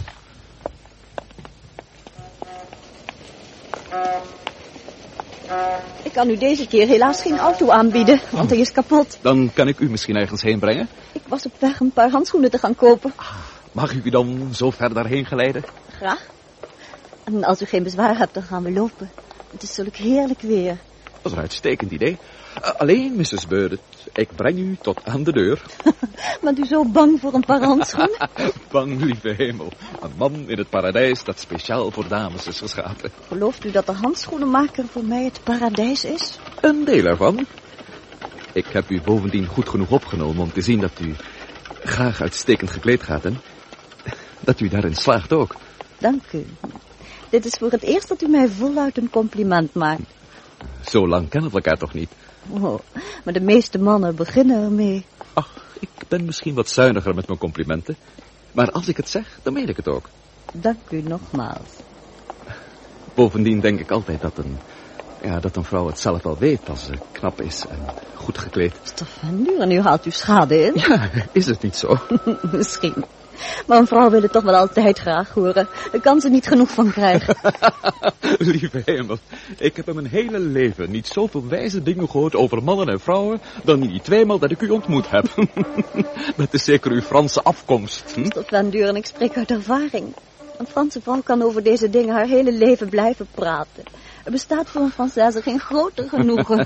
Ik kan u deze keer helaas geen auto aanbieden, want hij is kapot. Dan kan ik u misschien ergens heen brengen. Ik was op weg een paar handschoenen te gaan kopen. Mag ik u dan zo ver daarheen geleiden? Graag. En als u geen bezwaar hebt, dan gaan we lopen. Het is zulk heerlijk weer. Dat is een uitstekend idee. Uh, alleen, missus Beurdet, ik breng u tot aan de deur. Bent u zo bang voor een paar handschoenen? Bang, lieve hemel. Een man in het paradijs dat speciaal voor dames is geschapen. Gelooft u dat de handschoenenmaker voor mij het paradijs is? Een deel ervan. Ik heb u bovendien goed genoeg opgenomen om te zien dat u graag uitstekend gekleed gaat en dat u daarin slaagt ook. Dank u. Dit is voor het eerst dat u mij voluit een compliment maakt. Zo lang kennen we elkaar toch niet? Oh, maar de meeste mannen beginnen ermee. Ach, ik ben misschien wat zuiniger met mijn complimenten. Maar als ik het zeg, dan meen ik het ook. Dank u nogmaals. Bovendien denk ik altijd dat een, ja, dat een vrouw het zelf wel weet als ze knap is en goed gekleed. Stefan, nu en nu haalt u schade in. Ja, is het niet zo? Misschien. Maar een vrouw wil het toch wel altijd graag horen. Daar kan ze niet genoeg van krijgen. Lieve hemel, ik heb in mijn hele leven niet zoveel wijze dingen gehoord over mannen en vrouwen dan in die tweemaal dat ik u ontmoet heb. Dat is zeker uw Franse afkomst. Hm? Tot Van Deuren, ik spreek uit ervaring. Een Franse vrouw kan over deze dingen haar hele leven blijven praten. Er bestaat voor een Française geen groter genoegen.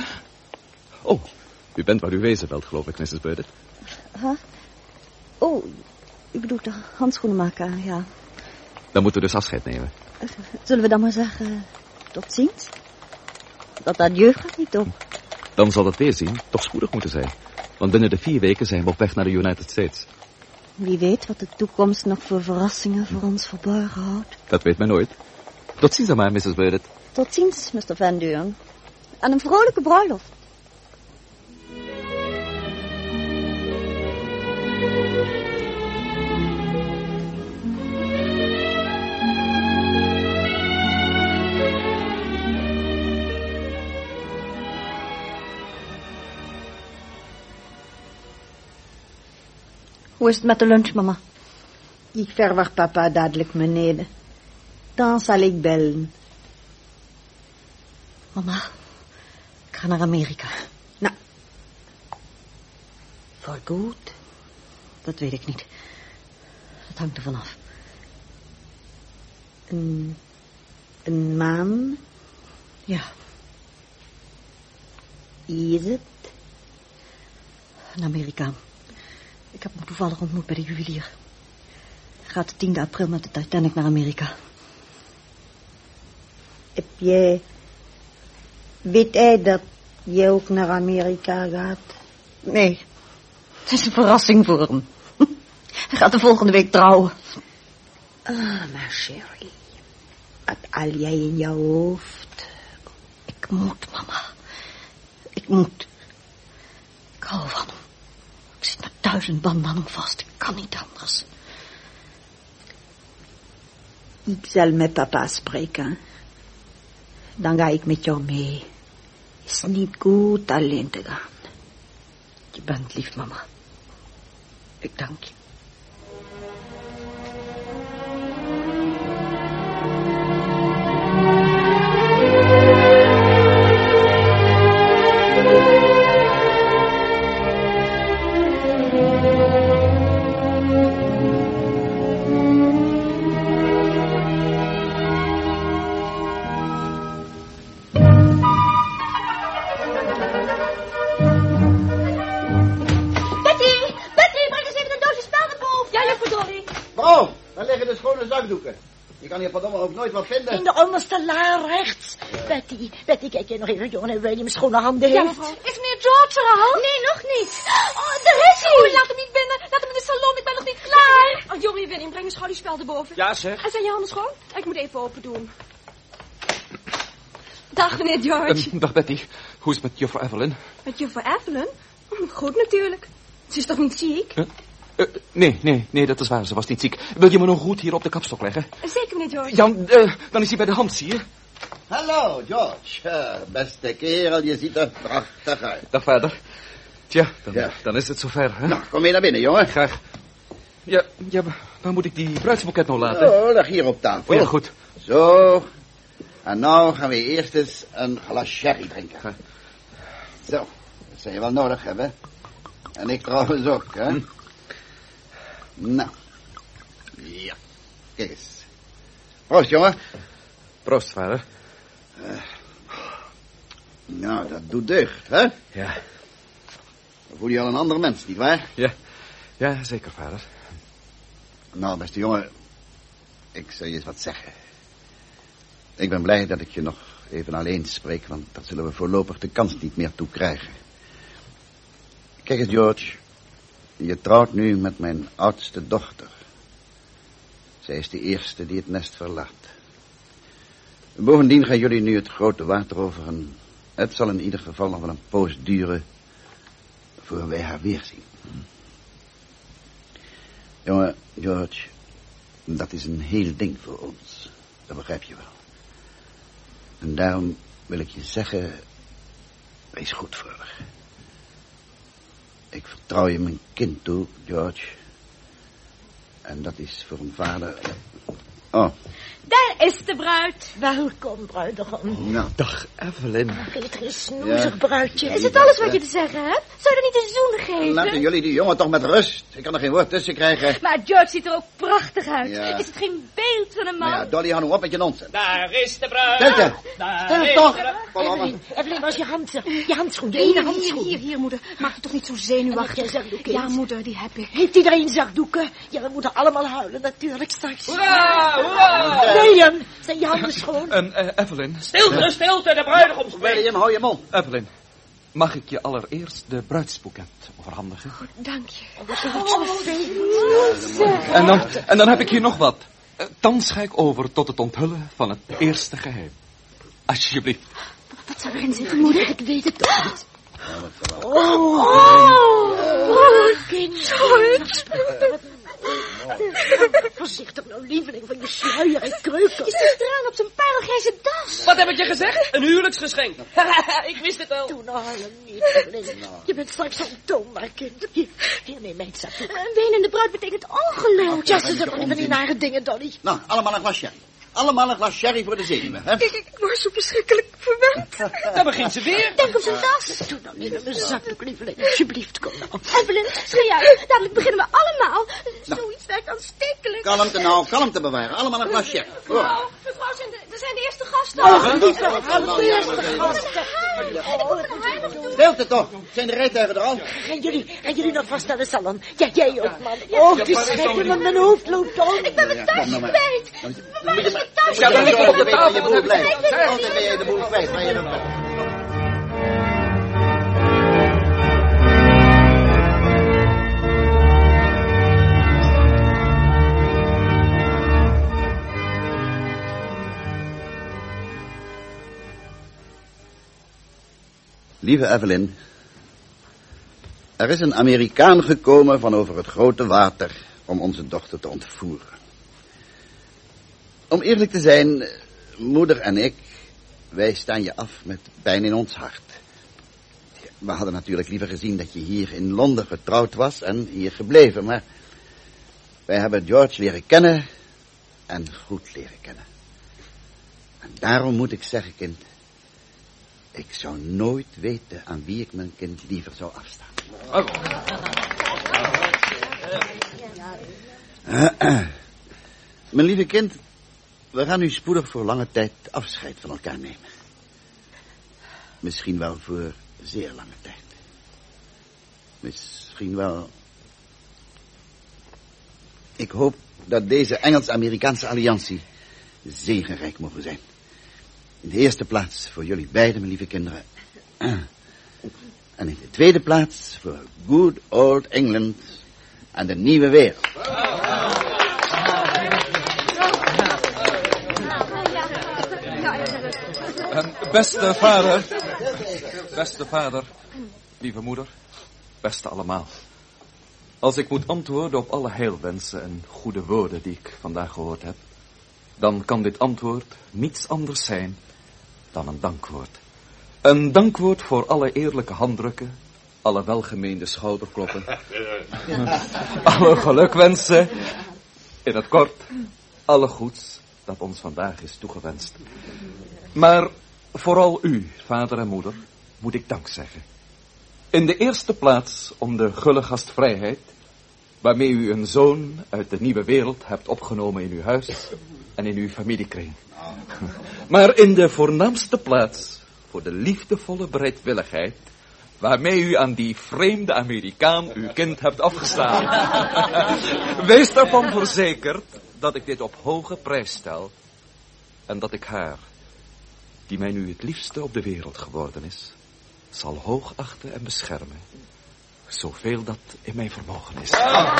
Oh, u bent waar u wezen wilt, geloof ik, missus Beurdet. Huh? Oh, u bedoelt de handschoenen maken, ja. Dan moeten we dus afscheid nemen. Zullen we dan maar zeggen, tot ziens? Dat adieu gaat niet op. Dan zal het weerzien toch spoedig moeten zijn. Want binnen de vier weken zijn we op weg naar de United States. Wie weet wat de toekomst nog voor verrassingen voor ons verborgen houdt. Dat weet men nooit. Tot ziens dan maar, missus Beurdet. Tot ziens, mister Van Deuren. En een vrolijke bruiloft. Hoe is het met de lunch, mama? Ik verwacht papa dadelijk beneden. Dan zal ik bellen. Mama, ik ga naar Amerika. Nou. Voor goed? Dat weet ik niet. Dat hangt er vanaf. Een, een man? Ja. Wie is het? Een Amerikaan. Ik heb hem toevallig ontmoet bij de juwelier. Hij gaat de tiende april met de Titanic naar Amerika. Heb jij... Weet hij dat jij ook naar Amerika gaat? Nee. Het is een verrassing voor hem. Hij gaat de volgende week trouwen. Ah, maar Sherry. Wat al jij in jouw hoofd? Ik moet, mama. Ik moet. Ik hou van hem. Ik zit met duizend banden aan hem vast. Ik kan niet anders. Ik zal met papa spreken. Dan ga ik met jou mee. Is niet goed alleen te gaan. Je bent lief, mama. Ik dank je. zakdoeken. Je kan hier verdomme ook nooit wat vinden. In de onderste la rechts. Ja. Betty, Betty, kijk je nog even, jongen, William schone handen heeft. Ja, mevrouw. Is meneer George er al? Nee, nog niet. Oh, daar is hij. Oh, laat hem niet binnen. Laat hem in de salon, ik ben nog niet klaar. Oh, jongen, William, breng een schouderspel erboven. Ja, zeg. En zijn je handen schoon? Ik moet even open doen. Dag, meneer George. Um, dag, Betty. Hoe is het met juffrouw Evelyn? Met juffrouw Evelyn? Goed, natuurlijk. Ze is toch niet ziek? Huh? Uh, nee, nee, nee, dat is waar. Ze was niet ziek. Wil je me nog goed hier op de kapstok leggen? Zeker, meneer George. Jan, uh, dan is hij bij de hand, zie je? Hallo, George. Uh, beste kerel, je ziet er prachtig uit. Dag, vader. Tja, dan, ja. dan is het zover, hè? Nou, kom mee naar binnen, jongen. Graag. Ja, ja, waar moet ik die bruidsboeket nou laten? Oh, lag hier op tafel. Oh, ja, goed. Zo. En nou gaan we eerst eens een glas sherry drinken. Ja. Zo, dat zou je wel nodig hebben. En ik trouwens ook, hè. Hm. Nou. Ja. Kijk eens. Proost, jongen. Proost, vader. Uh, nou, dat doet deugd, hè? Ja. Dan voel je al een ander mens, nietwaar? Ja. Ja, zeker, vader. Nou, beste jongen. Ik zal je eens wat zeggen. Ik ben blij dat ik je nog even alleen spreek, want dat zullen we voorlopig de kans niet meer toe krijgen. Kijk eens, George. Je trouwt nu met mijn oudste dochter. Zij is de eerste die het nest verlaat. Bovendien gaan jullie nu het grote water over en het zal in ieder geval nog wel een poos duren voor wij haar weerzien. Jongen, George, dat is een heel ding voor ons. Dat begrijp je wel. En daarom wil ik je zeggen, wees goed voor haar. Ik vertrouw je mijn kind toe, George. En dat is voor een vader... Oh. Daar is de bruid. Welkom, bruidegom. Nou. Dag, Evelyn. Geef er een snoezig ja. bruidje. Is het alles wat je te zeggen hebt? Zou je er niet een zoen geven? Laten jullie die jongen toch met rust. Ik kan er geen woord tussen krijgen. Maar George ziet er ook prachtig uit. Ja. Is het geen beeld van een man? Nou ja, Dolly, hou nou op met je nonsens. Daar is de bruid. Stilte. Stil toch. Evelyn, Evelyn, was je hand, je handschoen, de ene ene hier, handschoen. hier, hier, moeder. Maak je toch niet zo zenuwachtig. Ja, moeder, die heb ik. Heeft iedereen zakdoeken? Ja, we moeten allemaal huilen natuurlijk straks. Hoera, hoera. William, zijn je handen schoon? Um, uh, Evelyn. Stilte, stilte, de bruidegom spreekt. William, hou je mond. Evelyn, mag ik je allereerst de bruidsboeket overhandigen? Oh, dank je. Oh, en, dan, en dan heb ik hier nog wat. Uh, thans ga ik over tot het onthullen van het eerste geheim. Alsjeblieft. Wat zou erin zitten, moeder? Ik weet het toch niet. Oh, oh, oh, George. Voorzichtig nou, lieveling, van je sluier en kreuken. Je zit eraan op zijn parelgrijze das. Wat heb ik je gezegd? Een huwelijksgeschenk. Ik wist het al. Doe nou huilen niet, Evelyn. Je bent straks zo'n toonbaar kind. Hier, hier neem mijn zakdoek. Een wenende bruid betekent ongeloof. Ja, ze doen van die nare dingen, Dolly. Nou, allemaal een glas sherry. Allemaal een glas sherry voor de zenuwen, hè? Ik, ik word zo verschrikkelijk verwend. Dan begint ze weer. Denk op zijn das. Doe nou niet met mijn zakdoek, lieveling. Alsjeblieft, kom nou. Evelyn, schreeuw uit. Dadelijk beginnen we allemaal. Nou. Zoiets werkt aanstekelijk. Kalmte nou, kalmte bewaren. Allemaal een glas sherry. Mevrouw, mevrouw, zijn de, er zijn de eerste gasten. Oh, lieve, al de eerste gasten. Stilte toch. Zijn de rijtuigen er al? Gaan jullie, gaan jullie nog vast naar de salon? Ja, jij ook, man. Oh, het is schrikken, want mijn hoofd loopt om. Ik ben mijn tas kwijt. Waar is mijn tas? Ja, dan ligt op de tafel. Je boel blijft. Altijd ben je de boel kwijt. Maar je dat wel. Lieve Evelyn, er is een Amerikaan gekomen van over het grote water om onze dochter te ontvoeren. Om eerlijk te zijn, moeder en ik, wij staan je af met pijn in ons hart. We hadden natuurlijk liever gezien dat je hier in Londen getrouwd was en hier gebleven, maar wij hebben George leren kennen en goed leren kennen. En daarom moet ik zeggen, kind, ik zou nooit weten aan wie ik mijn kind liever zou afstaan. Oh. Uh, uh. Mijn lieve kind, we gaan nu spoedig voor lange tijd afscheid van elkaar nemen. Misschien wel voor zeer lange tijd. Misschien wel Ik hoop dat deze Engels-Amerikaanse alliantie zegenrijk mogen zijn. In de eerste plaats voor jullie beiden, mijn lieve kinderen. En in de tweede plaats voor good old England en de nieuwe wereld. En beste vader, beste vader, lieve moeder, beste allemaal. Als ik moet antwoorden op alle heilwensen en goede woorden die ik vandaag gehoord heb, dan kan dit antwoord niets anders zijn dan een dankwoord. Een dankwoord voor alle eerlijke handdrukken, alle welgemeende schouderkloppen, alle gelukwensen, in het kort, alle goeds dat ons vandaag is toegewenst. Maar vooral u, vader en moeder, moet ik dank zeggen. In de eerste plaats om de gulle gastvrijheid waarmee u een zoon uit de nieuwe wereld hebt opgenomen in uw huis en in uw familiekring. Maar in de voornaamste plaats voor de liefdevolle bereidwilligheid waarmee u aan die vreemde Amerikaan uw kind hebt afgestaan. Wees daarvan verzekerd dat ik dit op hoge prijs stel en dat ik haar, die mij nu het liefste op de wereld geworden is, zal hoogachten en beschermen, zoveel dat in mijn vermogen is.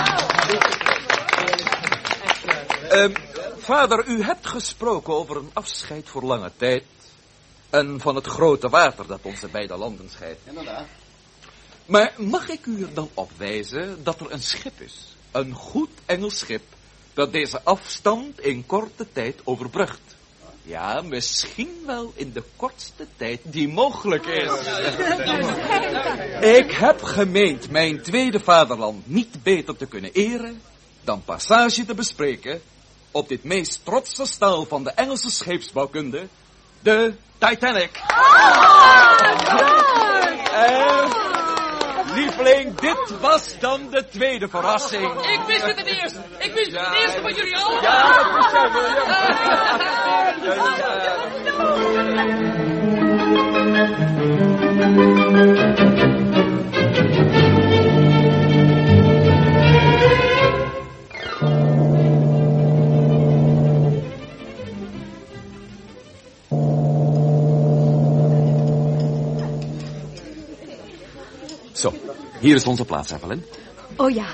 Uh, vader, u hebt gesproken over een afscheid voor lange tijd en van het grote water dat onze beide landen scheidt. Inderdaad. Maar mag ik u er dan op wijzen dat er een schip is, een goed Engels schip, dat deze afstand in korte tijd overbrugt? Ja, misschien wel in de kortste tijd die mogelijk is. Ik heb gemeend mijn tweede vaderland niet beter te kunnen eren dan passage te bespreken op dit meest trotse staal van de Engelse scheepsbouwkunde, de Titanic. En, lieveling, dit was dan de tweede verrassing. Ik wist het het eerst. Ik wist het eerste van jullie allemaal. Ja, dat is ja, Zo, hier is onze plaats, Evelyn. Oh ja.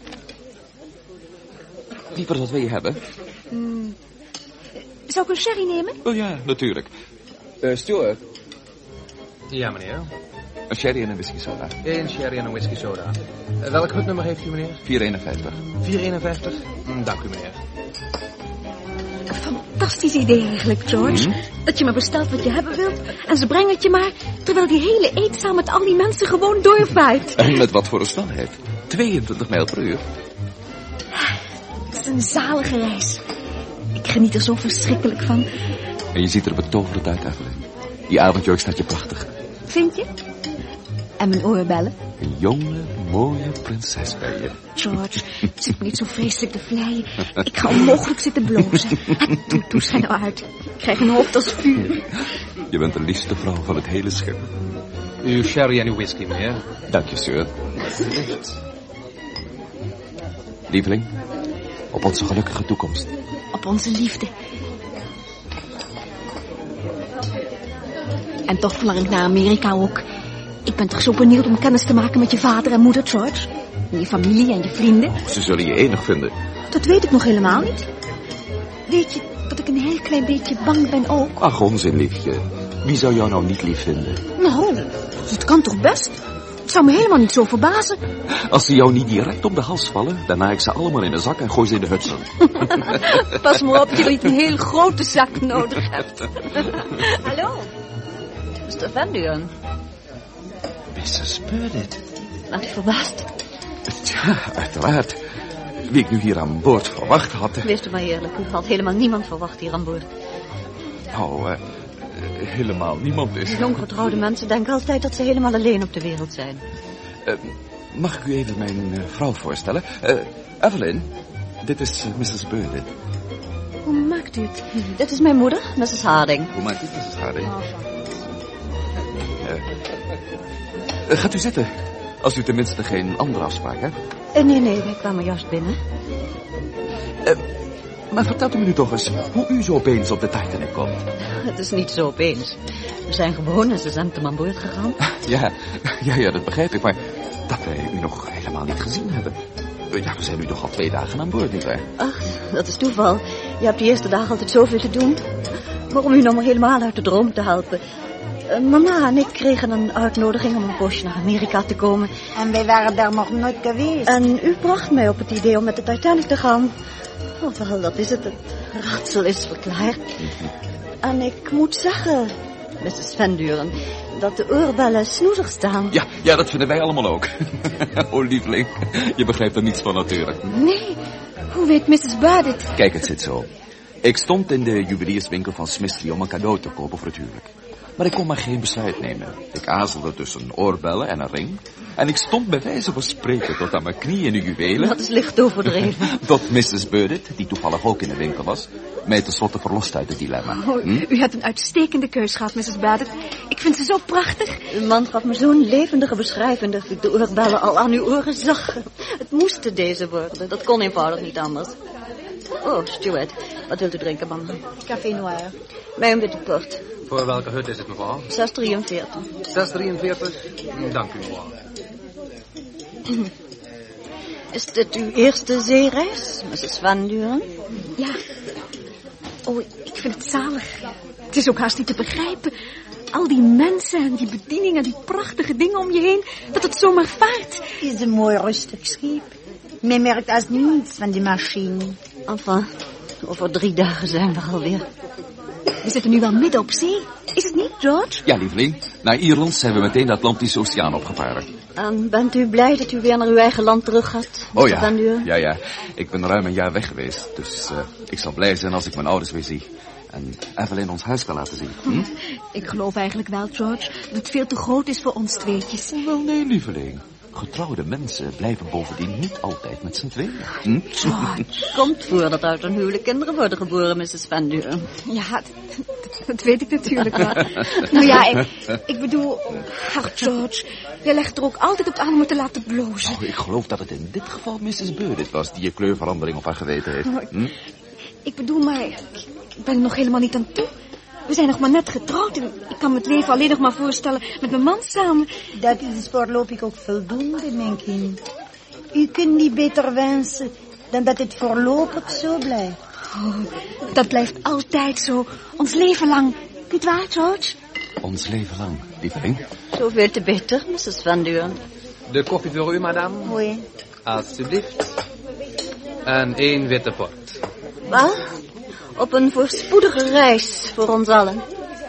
Liever, wat wil je hebben? Mm. Zou ik een sherry nemen? Oh ja, natuurlijk. Uh, Stuart. Ja, meneer. Een sherry en een whisky soda. Eén sherry en een whisky soda. Uh, welk hutnummer heeft u, meneer? vier eenenvijftig. vier eenenvijftig? Mm, dank u, meneer. Fantastisch idee eigenlijk, George. Mm-hmm. Dat je maar bestelt wat je hebben wilt en ze brengen het je maar, terwijl die hele eetzaal met al die mensen gewoon doorvaart. En met wat voor een snelheid? tweeëntwintig mijl per uur. Het is een zalige reis. Ik geniet er zo verschrikkelijk van. En je ziet er betoverend uit, Evelyn. Die avondjurk staat je prachtig. Vind je? En mijn oorbellen? Een jonge, mooie prinses bij je. George, zit me niet zo vreselijk te vleien. Ik ga onmogelijk zitten blozen. Doe, doe, schijn nou uit. Ik krijg een hoofd als vuur. Je bent de liefste vrouw van het hele schip. Uw sherry en uw whisky, meneer. Dank je, sir. Lieveling, op onze gelukkige toekomst. Op onze liefde. En toch verlang ik naar Amerika ook. Ik ben toch zo benieuwd om kennis te maken met je vader en moeder, George. En je familie en je vrienden. Ze zullen je enig vinden. Dat weet ik nog helemaal niet. Weet je dat ik een heel klein beetje bang ben ook? Ach, onzin, liefje. Wie zou jou nou niet lief vinden? Nou, dat kan toch best? Het zou me helemaal niet zo verbazen. Als ze jou niet direct op de hals vallen, dan naai ik ze allemaal in een zak en gooi ze in de Hudson. Pas maar op dat je niet een heel grote zak nodig hebt. Hallo, mister Van Duren. missus Burdett. Bent u verbaasd? Ja, uiteraard. Wie ik nu hier aan boord verwacht had. Wees u maar eerlijk, u had helemaal niemand verwacht hier aan boord. Oh, uh, helemaal niemand is. Jonggetrouwde mensen denken altijd dat ze helemaal alleen op de wereld zijn. Uh, mag ik u even mijn uh, vrouw voorstellen? Uh, Evelyn, dit is uh, missus Burdett. Hoe maakt u het? Dit is mijn moeder, missus Harding. Hoe maakt u het, missus Harding? Uh, uh, gaat u zitten, als u tenminste geen andere afspraak hebt. Uh, nee, nee, wij kwamen juist binnen. Uh, maar vertelt u me nu toch eens hoe u zo opeens op de Titanic komt. Het is niet zo opeens. We zijn gewoon als de Zentem aan boord gegaan. Ja, ja, ja, dat begrijp ik, maar dat wij u nog helemaal niet gezien hebben. Ja, we zijn nu toch al twee dagen aan boord, nietwaar? Ach, dat is toeval. Je hebt de eerste dag altijd zoveel te doen. Maar om u nog maar helemaal uit de droom te helpen. Uh, mama en ik kregen een uitnodiging om een poosje naar Amerika te komen. En wij waren daar nog nooit geweest. En u bracht mij op het idee om met de Titanic te gaan. Oh, wel, dat is het. Het raadsel is verklaard. En ik moet zeggen, missus Van Duren, dat de oorbellen snoezig staan. Ja, ja, dat vinden wij allemaal ook. Oh, lieveling, je begrijpt er niets van natuurlijk. Nee, hoe weet missus Bird het? Kijk, het zit zo. Ik stond in de juwelierswinkel van Smithly om een cadeau te kopen voor het huwelijk. Maar ik kon maar geen besluit nemen. Ik aarzelde tussen oorbellen en een ring. En ik stond bij wijze van spreken tot aan mijn knieën in de juwelen. Dat is licht overdreven. Tot missus Burdett, die toevallig ook in de winkel was, mij tenslotte verlost uit het dilemma. Oh, hm? U hebt een uitstekende keus gehad, missus Burdett. Ik vind ze zo prachtig. Uw man gaf me zo'n levendige beschrijving dat ik de oorbellen al aan uw oren zag. Het moesten deze worden. Dat kon eenvoudig niet anders. Oh, Stuart, wat wilt u drinken, mama? Café noir. Mij een witte port. Voor welke hut is het, mevrouw? zes drieënveertig. zes drieënveertig? Dank u, mevrouw. Is dit uw eerste zeereis, missus Van Duren? Ja. Oh, ik vind het zalig. Het is ook haast niet te begrijpen. Al die mensen en die bedieningen, die prachtige dingen om je heen, dat het zomaar vaart. Het is een mooi rustig schip. Men merkt als niets van die machine. Enfin, over drie dagen zijn we alweer. We zitten nu wel midden op zee. Is het niet, George? Ja, lieveling. Naar Ierland zijn we meteen de Atlantische Oceaan opgevaren. En bent u blij dat u weer naar uw eigen land terug gaat? Oh ja, ja, ja. Ik ben ruim een jaar weg geweest. Dus uh, ik zal blij zijn als ik mijn ouders weer zie. En Evelyn ons huis kan laten zien. Hm? Ik geloof eigenlijk wel, George, dat het veel te groot is voor ons tweetjes. Wel, nee, lieveling. Getrouwde mensen blijven bovendien niet altijd met z'n tweeën. Hm? George, komt voor dat uit een huwelijk kinderen worden geboren, missus Van Duren. Ja, dat, dat weet ik natuurlijk wel. Nou ja, ik, ik bedoel... Ach, George, jij legt er ook altijd op aan om me te laten blozen. Oh, ik geloof dat het in dit geval missus Burdett was die je kleurverandering op haar geweten heeft. Hm? Ik bedoel maar, ik ben er nog helemaal niet aan toe. We zijn nog maar net getrouwd en ik kan me het leven alleen nog maar voorstellen met mijn man samen. Dat is voorlopig ook voldoende, mijn kind. U kunt niet beter wensen dan dat het voorlopig zo blijft. Oh, dat blijft altijd zo, ons leven lang. Niet waar, George? Ons leven lang, lieveling. Zoveel te beter, missus Van Duren. De koffie voor u, madame. Oei. Alsjeblieft. En één witte port. Wel, op een voorspoedige reis voor ons allen.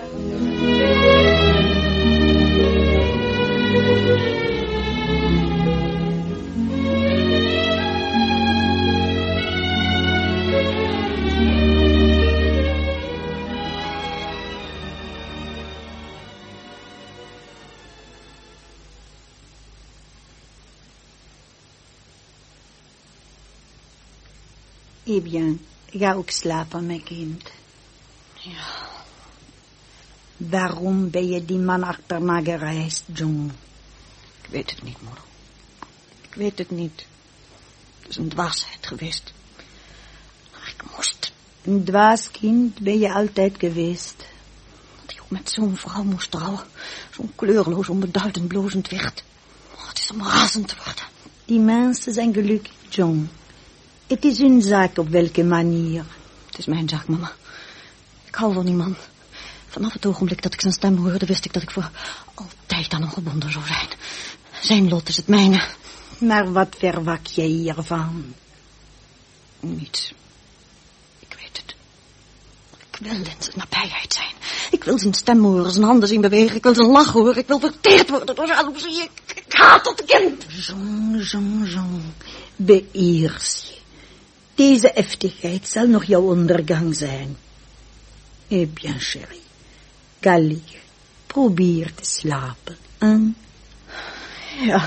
Eh bien, ga ook slapen, mijn kind. Ja. Waarom ben je die man achterna gereisd, John? Ik weet het niet, moeder. Ik weet het niet. Het is een dwaasheid geweest. Maar ik moest. Een dwaas kind ben je altijd geweest. Dat ik ook met zo'n vrouw moest trouwen. Zo'n kleurloos, onbeduidend, blozend wicht. Oh, het is om razend te worden. Die mensen zijn gelukkig, John. Het is hun zaak op welke manier. Het is mijn zaak, mama. Ik hou van die man. Vanaf het ogenblik dat ik zijn stem hoorde, wist ik dat ik voor altijd aan hem gebonden zou zijn. Zijn lot is het mijne. Maar wat verwacht jij hiervan? Niets. Ik weet het. Ik wil in zijn nabijheid zijn. Ik wil zijn stem horen, zijn handen zien bewegen. Ik wil zijn lach horen. Ik wil verteerd worden door jaloezie. Ik, ik haat dat kind. Jean, Jean, Jean. Beheers je. Deze heftigheid zal nog jouw ondergang zijn. Eh bien, chérie. Ga liggen. Probeer te slapen. Hein? Ja.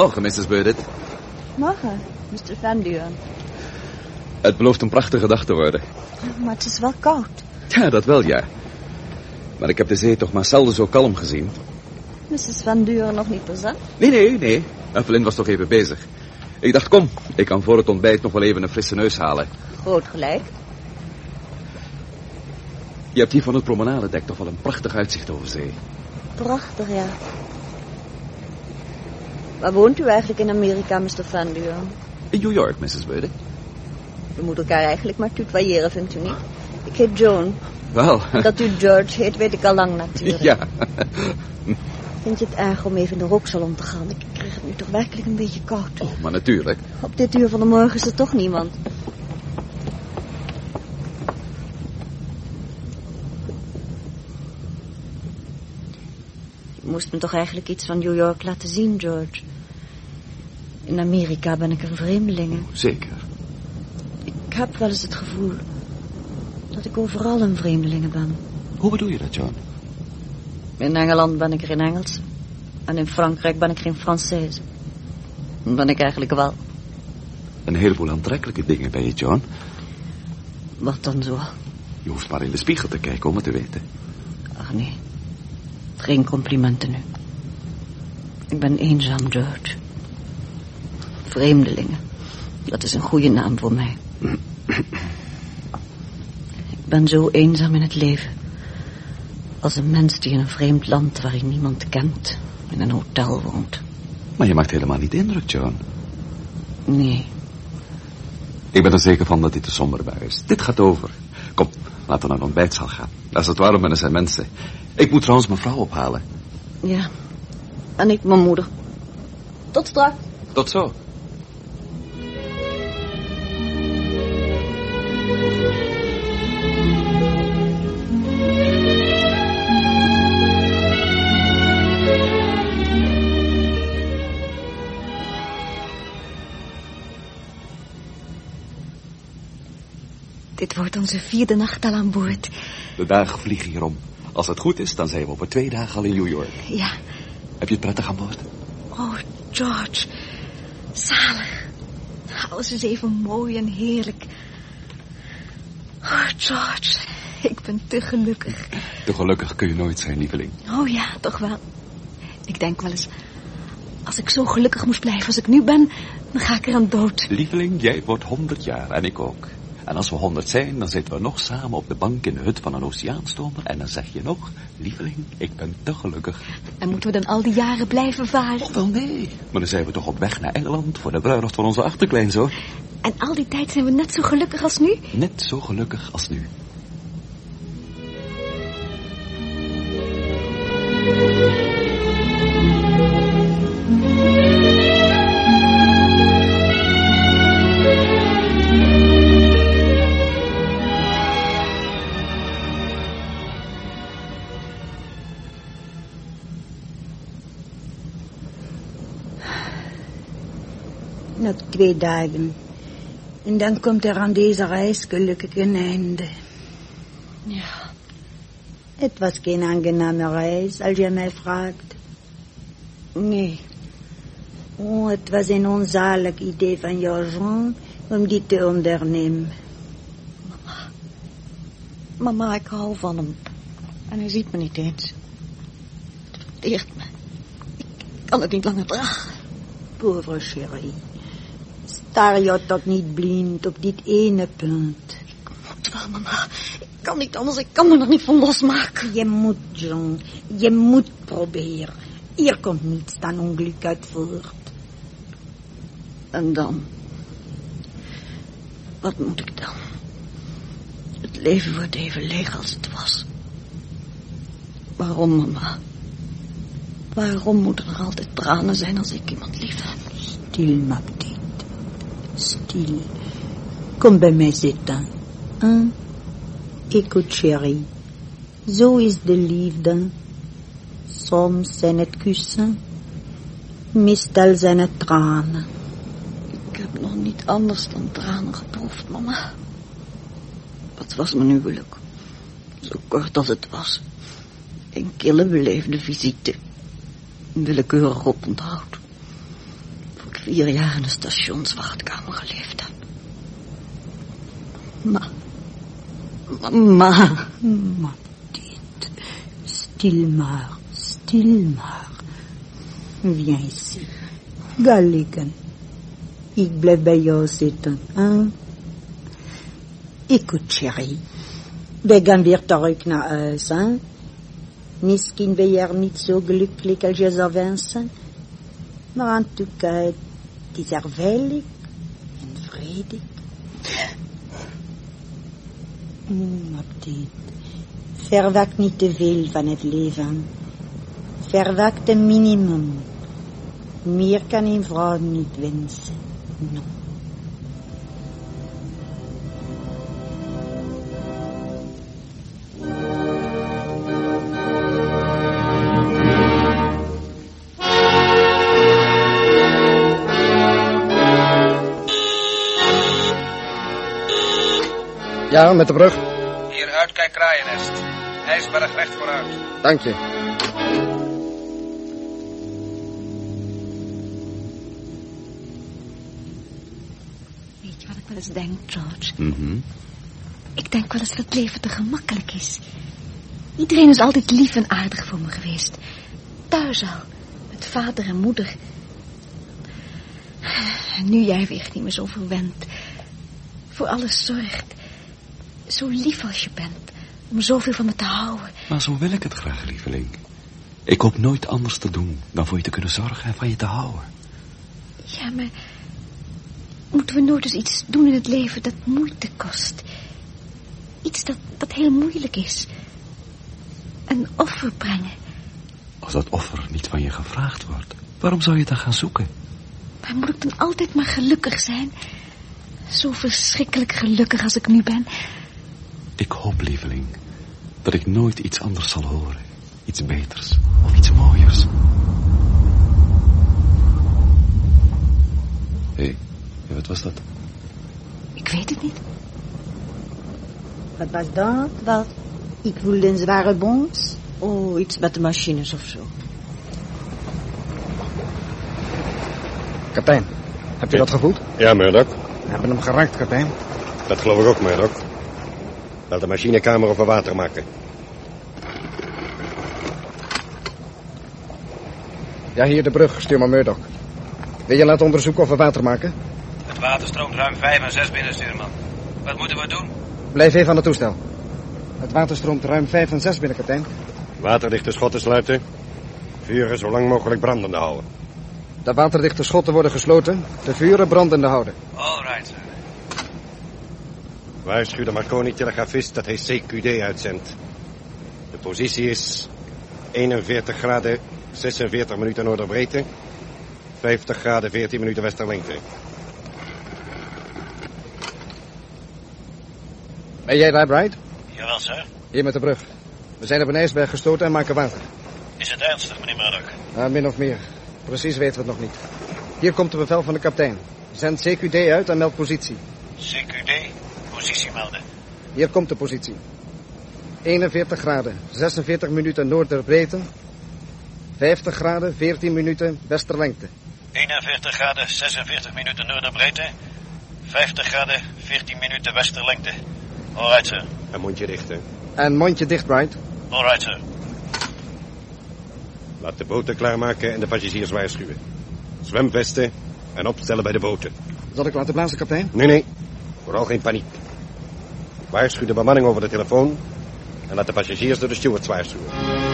Morgen, missus Burdett. Morgen, mister Van Duren. Het belooft een prachtige dag te worden. Maar het is wel koud. Ja, dat wel, ja. Maar ik heb de zee toch maar zelden zo kalm gezien. missus Van Duren nog niet present? Nee, nee, nee. Evelyn was toch even bezig. Ik dacht, kom, ik kan voor het ontbijt nog wel even een frisse neus halen. Groot gelijk. Je hebt hier van het promenadedek toch wel een prachtig uitzicht over zee. Prachtig, ja. Waar woont u eigenlijk in Amerika, mister Van Duren? In New York, missus Burdett. We moeten elkaar eigenlijk maar tutoyeren, vindt u niet? Ik heet Joan. Wel. Dat u George heet, weet ik al lang natuurlijk. Ja. Vind je het erg om even in de rooksalon te gaan? Ik krijg het nu toch werkelijk een beetje koud. Oh, maar natuurlijk. Op dit uur van de morgen is er toch niemand. Je moest me toch eigenlijk iets van New York laten zien, George. In Amerika ben ik een vreemdeling. Zeker. Ik heb wel eens het gevoel dat ik overal een vreemdeling ben. Hoe bedoel je dat, John? In Engeland ben ik geen Engels. En in Frankrijk ben ik geen Française. Dat ben ik eigenlijk wel. Een heleboel aantrekkelijke dingen bij je, John. Wat dan zo? Je hoeft maar in de spiegel te kijken om het te weten. Ach nee. Geen complimenten nu. Ik ben eenzaam, George. Vreemdelingen. Dat is een goede naam voor mij. Ik ben zo eenzaam in het leven. Als een mens die in een vreemd land waar hij niemand kent, in een hotel woont. Maar je maakt helemaal niet indruk, John. Nee. Ik ben er zeker van dat dit de sombere bui is. Dit gaat over. Kom, laten we naar de ontbijtzaal gaan. Als het warm en er zijn mensen. Ik moet trouwens mijn vrouw ophalen. Ja. En ik mijn moeder. Tot straks. Tot zo. Dit wordt onze vierde nacht al aan boord. De dagen vliegen hierom. Als het goed is, dan zijn we over twee dagen al in New York. Ja. Heb je het prettig aan boord? Oh, George. Zalig. Alles is even mooi en heerlijk. Oh, George. Ik ben te gelukkig. Te gelukkig kun je nooit zijn, lieveling. Oh ja, toch wel. Ik denk wel eens... Als ik zo gelukkig moest blijven als ik nu ben... dan ga ik er aan dood. Lieveling, jij wordt honderd jaar en ik ook. En als we honderd zijn, dan zitten we nog samen op de bank in de hut van een oceaanstomer. En dan zeg je nog, lieveling, ik ben te gelukkig. En moeten we dan al die jaren blijven varen? Oh, wel nee. Maar dan zijn we toch op weg naar Engeland voor de bruiloft van onze achterkleinzoon. En al die tijd zijn we net zo gelukkig als nu? Net zo gelukkig als nu. Nog twee dagen. En dan komt er aan deze reis gelukkig een einde. Ja. Het was geen aangename reis, als je mij vraagt. Nee. Oh, het was een onzalig idee van jou, Jean, om dit te ondernemen. Mama. Mama, ik hou van hem. En hij ziet me niet eens. Het verteert me. Ik kan het niet langer dragen. Pauvre chérie. Staar je toch niet blind op dit ene punt. Ik moet wel, mama. Ik kan niet anders, ik kan me er niet van losmaken. Je moet, John. Je moet proberen. Hier komt niets dan ongeluk uit voort. En dan? Wat moet ik dan? Het leven wordt even leeg als het was. Waarom, mama? Waarom moeten er altijd tranen zijn als ik iemand lief heb? Stil, ma petite. Stil. Kom bij mij zitten. Hein? Écoute, chérie. Zo is de liefde. Soms zijn het kussen. Meestal zijn het tranen. Ik heb nog niet anders dan tranen geproefd, mama. Wat was mijn huwelijk? Zo kort als het was. Een kille beleefde visite. Willekeurig oponthoud. vier jaar in de stationswachtkamer geleefd heb. Maar, maar, maar dit, stil maar, stil maar. Viens ici. Ga liggen. Ik blijf bij jou zitten, hein? Écoute, chérie. We gaan weer terug naar huis, hein? Misschien ben je er niet zo gelukkig als je zou wensen. Maar en tout cas, het is er veilig en vredig. Mm, maar dit. Verwacht niet te veel van het leven. Verwacht een minimum. Meer kan een vrouw niet wensen. No. Ja, met de brug. Hier, uitkijk Kraaiennest. IJsberg recht vooruit. Dank je. Weet je wat ik wel eens denk, George? Mm-hmm. Ik denk wel eens dat het leven te gemakkelijk is. Iedereen is altijd lief en aardig voor me geweest. Thuis al, met vader en moeder. En nu jij weer niet meer zo verwend. Voor alles zorgt. Zo lief als je bent. Om zoveel van me te houden. Maar zo wil ik het graag, lieveling. Ik hoop nooit anders te doen dan voor je te kunnen zorgen en van je te houden. Ja, maar moeten we nooit eens iets doen in het leven dat moeite kost? Iets dat, dat heel moeilijk is. Een offer brengen. Als dat offer niet van je gevraagd wordt, waarom zou je dan gaan zoeken? Maar moet ik dan altijd maar gelukkig zijn? Zo verschrikkelijk gelukkig als ik nu ben. Ik hoop, lieveling, dat ik nooit iets anders zal horen. Iets beters of iets mooiers. Hé, hey, wat was dat? Ik weet het niet. Wat was dat? Wat? Ik voelde een zware bons. Oh, iets met de machines of zo. Kapitein, heb je dat gevoeld? Ja, Murdoch. We hebben hem geraakt, kapitein. Dat geloof ik ook, Murdoch. Laat de machinekamer over water maken. Ja, hier de brug, stuurman Murdoch. Wil je laten onderzoeken of we water maken? Het water stroomt ruim vijf en zes binnen, stuurman. Wat moeten we doen? Blijf even aan het toestel. Het water stroomt ruim vijf en zes binnen, kapitein. Waterdichte schotten sluiten. Vuren zo lang mogelijk brandende houden. De waterdichte schotten worden gesloten. De vuren brandende houden. All right, sir. Waarschuw de Marconi-telegrafist dat hij C Q D uitzendt. De positie is eenenveertig graden zesenveertig minuten noorderbreedte, vijftig graden veertien minuten westerlengte. Ben jij daar, Bright? Jawel, sir. Hier met de brug. We zijn op een ijsberg gestoten en maken water. Is het ernstig, meneer Murdoch? Uh, min of meer. Precies weten we het nog niet. Hier komt het bevel van de kapitein. Zend C Q D uit en meld positie. C Q D, positie melden. Hier komt de positie. eenenveertig graden, zesenveertig minuten noorderbreedte, vijftig graden, veertien minuten westerlengte. eenenveertig graden, zesenveertig minuten noorderbreedte, vijftig graden, veertien minuten westerlengte. All right, sir. En mondje dicht, hè? En mondje dicht, Bright. All right, sir. Laat de boten klaarmaken en de passagiers waarschuwen. Zwemvesten en opstellen bij de boten. Zal ik laten blazen, kapitein? Nee, nee. Vooral geen paniek. Waarschuw de bemanning over de telefoon en laat de passagiers door de stewards waarschuwen.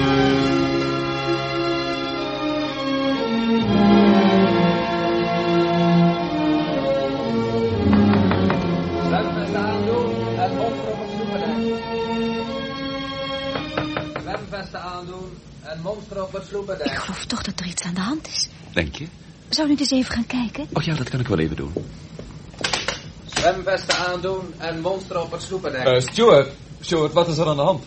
Zwemvesten aandoen en monster op het sloependek. Zwemvesten aandoen en monster op het sloependek. Ik geloof toch dat er iets aan de hand is. Denk je? Zou u niet eens even gaan kijken? Oh ja, dat kan ik wel even doen. Zwemvesten aandoen en monster op het sloependek. Uh, Stuart, Stuart, wat is er aan de hand?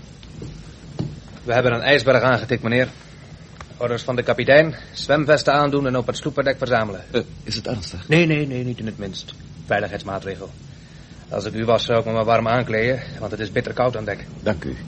We hebben een ijsberg aangetikt, meneer. Orders van de kapitein. Zwemvesten aandoen en op het sloeperdek verzamelen. Uh, is het ernstig? Nee, nee, nee, niet in het minst. Veiligheidsmaatregel. Als ik u was, zou ik me maar warm aankleden, want het is bitter koud aan dek. Dank u.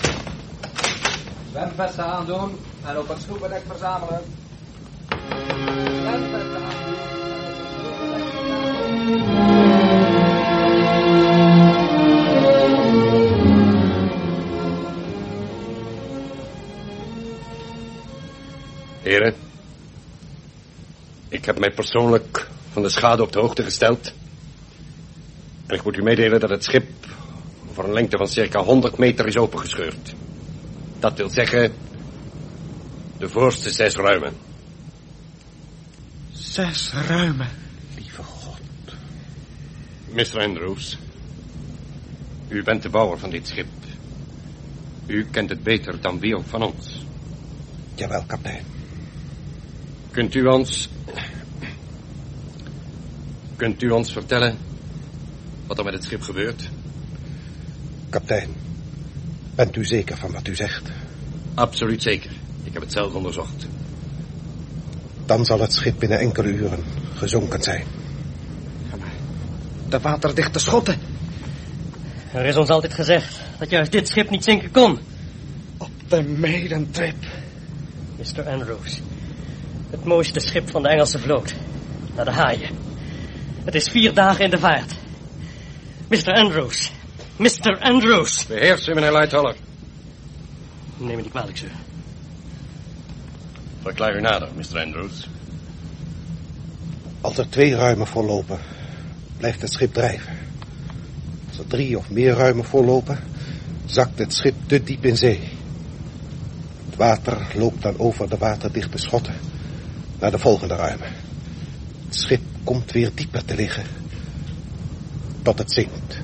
Zwemvesten aandoen en op het sloeperdek verzamelen. Heren, ik heb mij persoonlijk van de schade op de hoogte gesteld. En ik moet u meedelen dat het schip voor een lengte van circa honderd meter is opengescheurd. Dat wil zeggen, de voorste zes ruimen. Zes ruimen, lieve God. mister Andrews, u bent de bouwer van dit schip. U kent het beter dan wie ook van ons. Jawel, kapitein. Kunt u ons... Kunt u ons vertellen wat er met het schip gebeurt? Kapitein, bent u zeker van wat u zegt? Absoluut zeker. Ik heb het zelf onderzocht. Dan zal het schip binnen enkele uren gezonken zijn. Ja, maar de waterdichte schotten. Er is ons altijd gezegd dat juist dit schip niet zinken kon. Op de Maidentrip. mister Andrews. Het mooiste schip van de Engelse vloot. Naar de haaien. Het is vier dagen in de vaart. mister Andrews. mister Andrews. Beheers u, meneer Lightoller. Neem me niet kwalijk, sir. Verklaar u nader, mister Andrews. Als er twee ruimen vollopen, blijft het schip drijven. Als er drie of meer ruimen vollopen, zakt het schip te diep in zee. Het water loopt dan over de waterdichte schotten naar de volgende ruimen. Het schip komt weer dieper te liggen, tot het zinkt.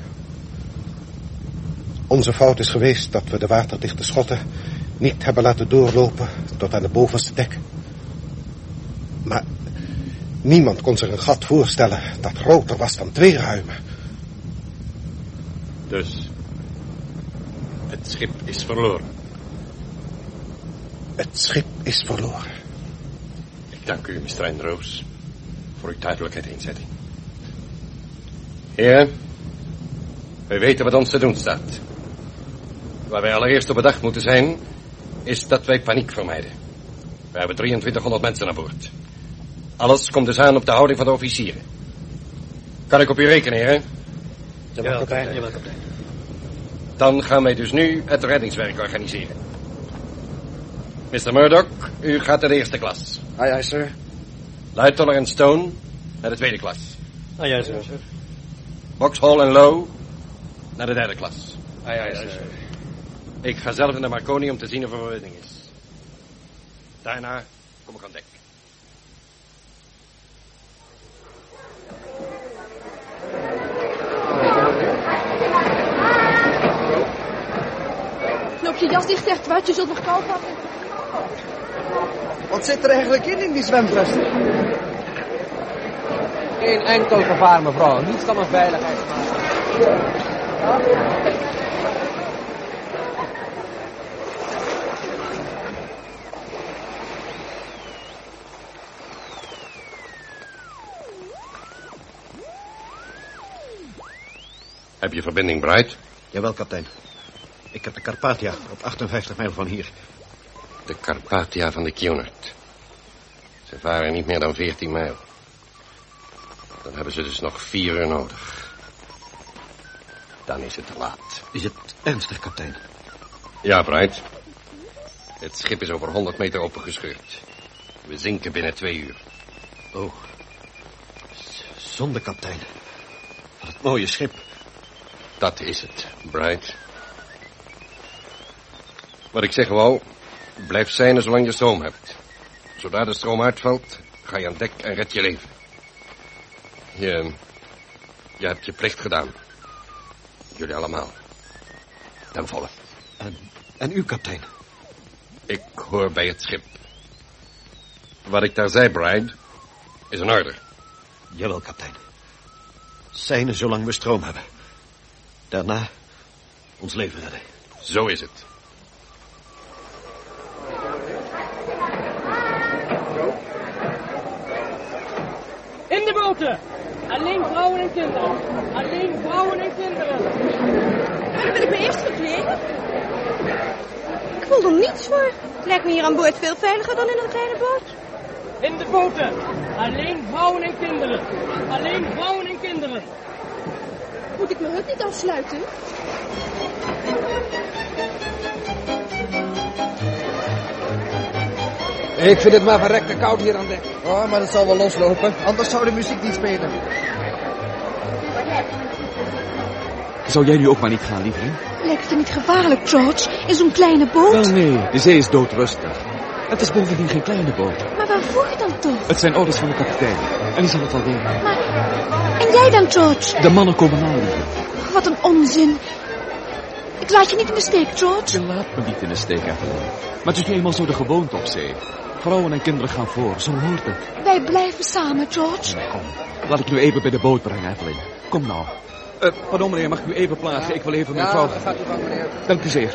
Onze fout is geweest dat we de waterdichte schotten niet hebben laten doorlopen tot aan de bovenste dek. Maar niemand kon zich een gat voorstellen dat groter was dan twee ruimen. Dus, het schip is verloren. Het schip is verloren. Ik dank u, mister Andrews, voor uw duidelijkheid en inzetting. Heren, wij weten wat ons te doen staat. Waar wij allereerst op bedacht moeten zijn, is dat wij paniek vermijden. We hebben drieëntwintighonderd mensen aan boord. Alles komt dus aan op de houding van de officieren. Kan ik op u rekenen, heren? Jawel, kapitein. Jawel, kapitein. Dan gaan wij dus nu het reddingswerk organiseren. mister Murdoch, u gaat naar de eerste klas. Aye, aye, sir. Lightoller en Stone naar de tweede klas. Aye, aye, sir. Boxhall en Lowe naar de derde klas. Aye, aye, sir. Ik ga zelf naar Marconi om te zien of er verwinning is. Daarna kom ik aan dek. Knoop je jas dicht, echt wat, je zult nog koud hebben. Wat zit er eigenlijk in, in die zwemvest? Geen enkel gevaar, mevrouw. Niets dan een veiligheidsmaatregel. Heb je verbinding, Bright? Jawel, kapitein. Ik heb de Carpathia op achtenvijftig mijl van hier. De Carpathia van de Cunard. Ze varen niet meer dan veertien mijl. Dan hebben ze dus nog vier uur nodig. Dan is het te laat. Is het ernstig, kapitein? Ja, Bright. Het schip is over honderd meter opengescheurd. We zinken binnen twee uur. Oh. Zonde, kapitein. Van het mooie schip. Dat is het, Bright. Wat ik zeggen wou, blijf zijnen zolang je stroom hebt. Zodra de stroom uitvalt, ga je aan dek en red je leven. Je, je hebt je plicht gedaan. Jullie allemaal. Ten volle. En, en u, kapitein? Ik hoor bij het schip. Wat ik daar zei, Bright, is een orde. Jawel, kapitein. Seinen zolang we stroom hebben. Daarna ons leven redden. Zo is het. In de boten! Alleen vrouwen en kinderen. Alleen vrouwen en kinderen. Waarom wil ik me eerst verkleden? Ik voel er niets voor. Het lijkt me hier aan boord veel veiliger dan in een kleine boot. In de boten. Alleen vrouwen en kinderen. Alleen vrouwen en kinderen. Moet ik mijn hut niet afsluiten? Ik vind het maar verrekte koud hier aan dek. Oh, maar dat zal wel loslopen. Anders zou de muziek niet spelen. Zou jij nu ook maar niet gaan, lieveling? Lijkt het je niet gevaarlijk, George? In zo'n kleine boot? Wel nee, de zee is doodrustig. Het is bovendien geen kleine boot. Maar waarvoor dan toch? Het zijn orders van de kapitein. En die zal het wel weten. Maar... En jij dan, George? De mannen komen na, lieve. Wat een onzin. Ik laat je niet in de steek, George. Je laat me niet in de steek, Evelyn. Maar het is nu eenmaal zo de gewoonte op zee. Vrouwen en kinderen gaan voor, zo hoort het. Wij blijven samen, George. Nee, kom. Laat ik nu even bij de boot brengen, Evelyn. Kom nou. Uh, pardon, meneer, mag ik u even plagen? Ik wil even mijn ja, vrouw... Ja, dat gaat u van, meneer. Dank u zeer.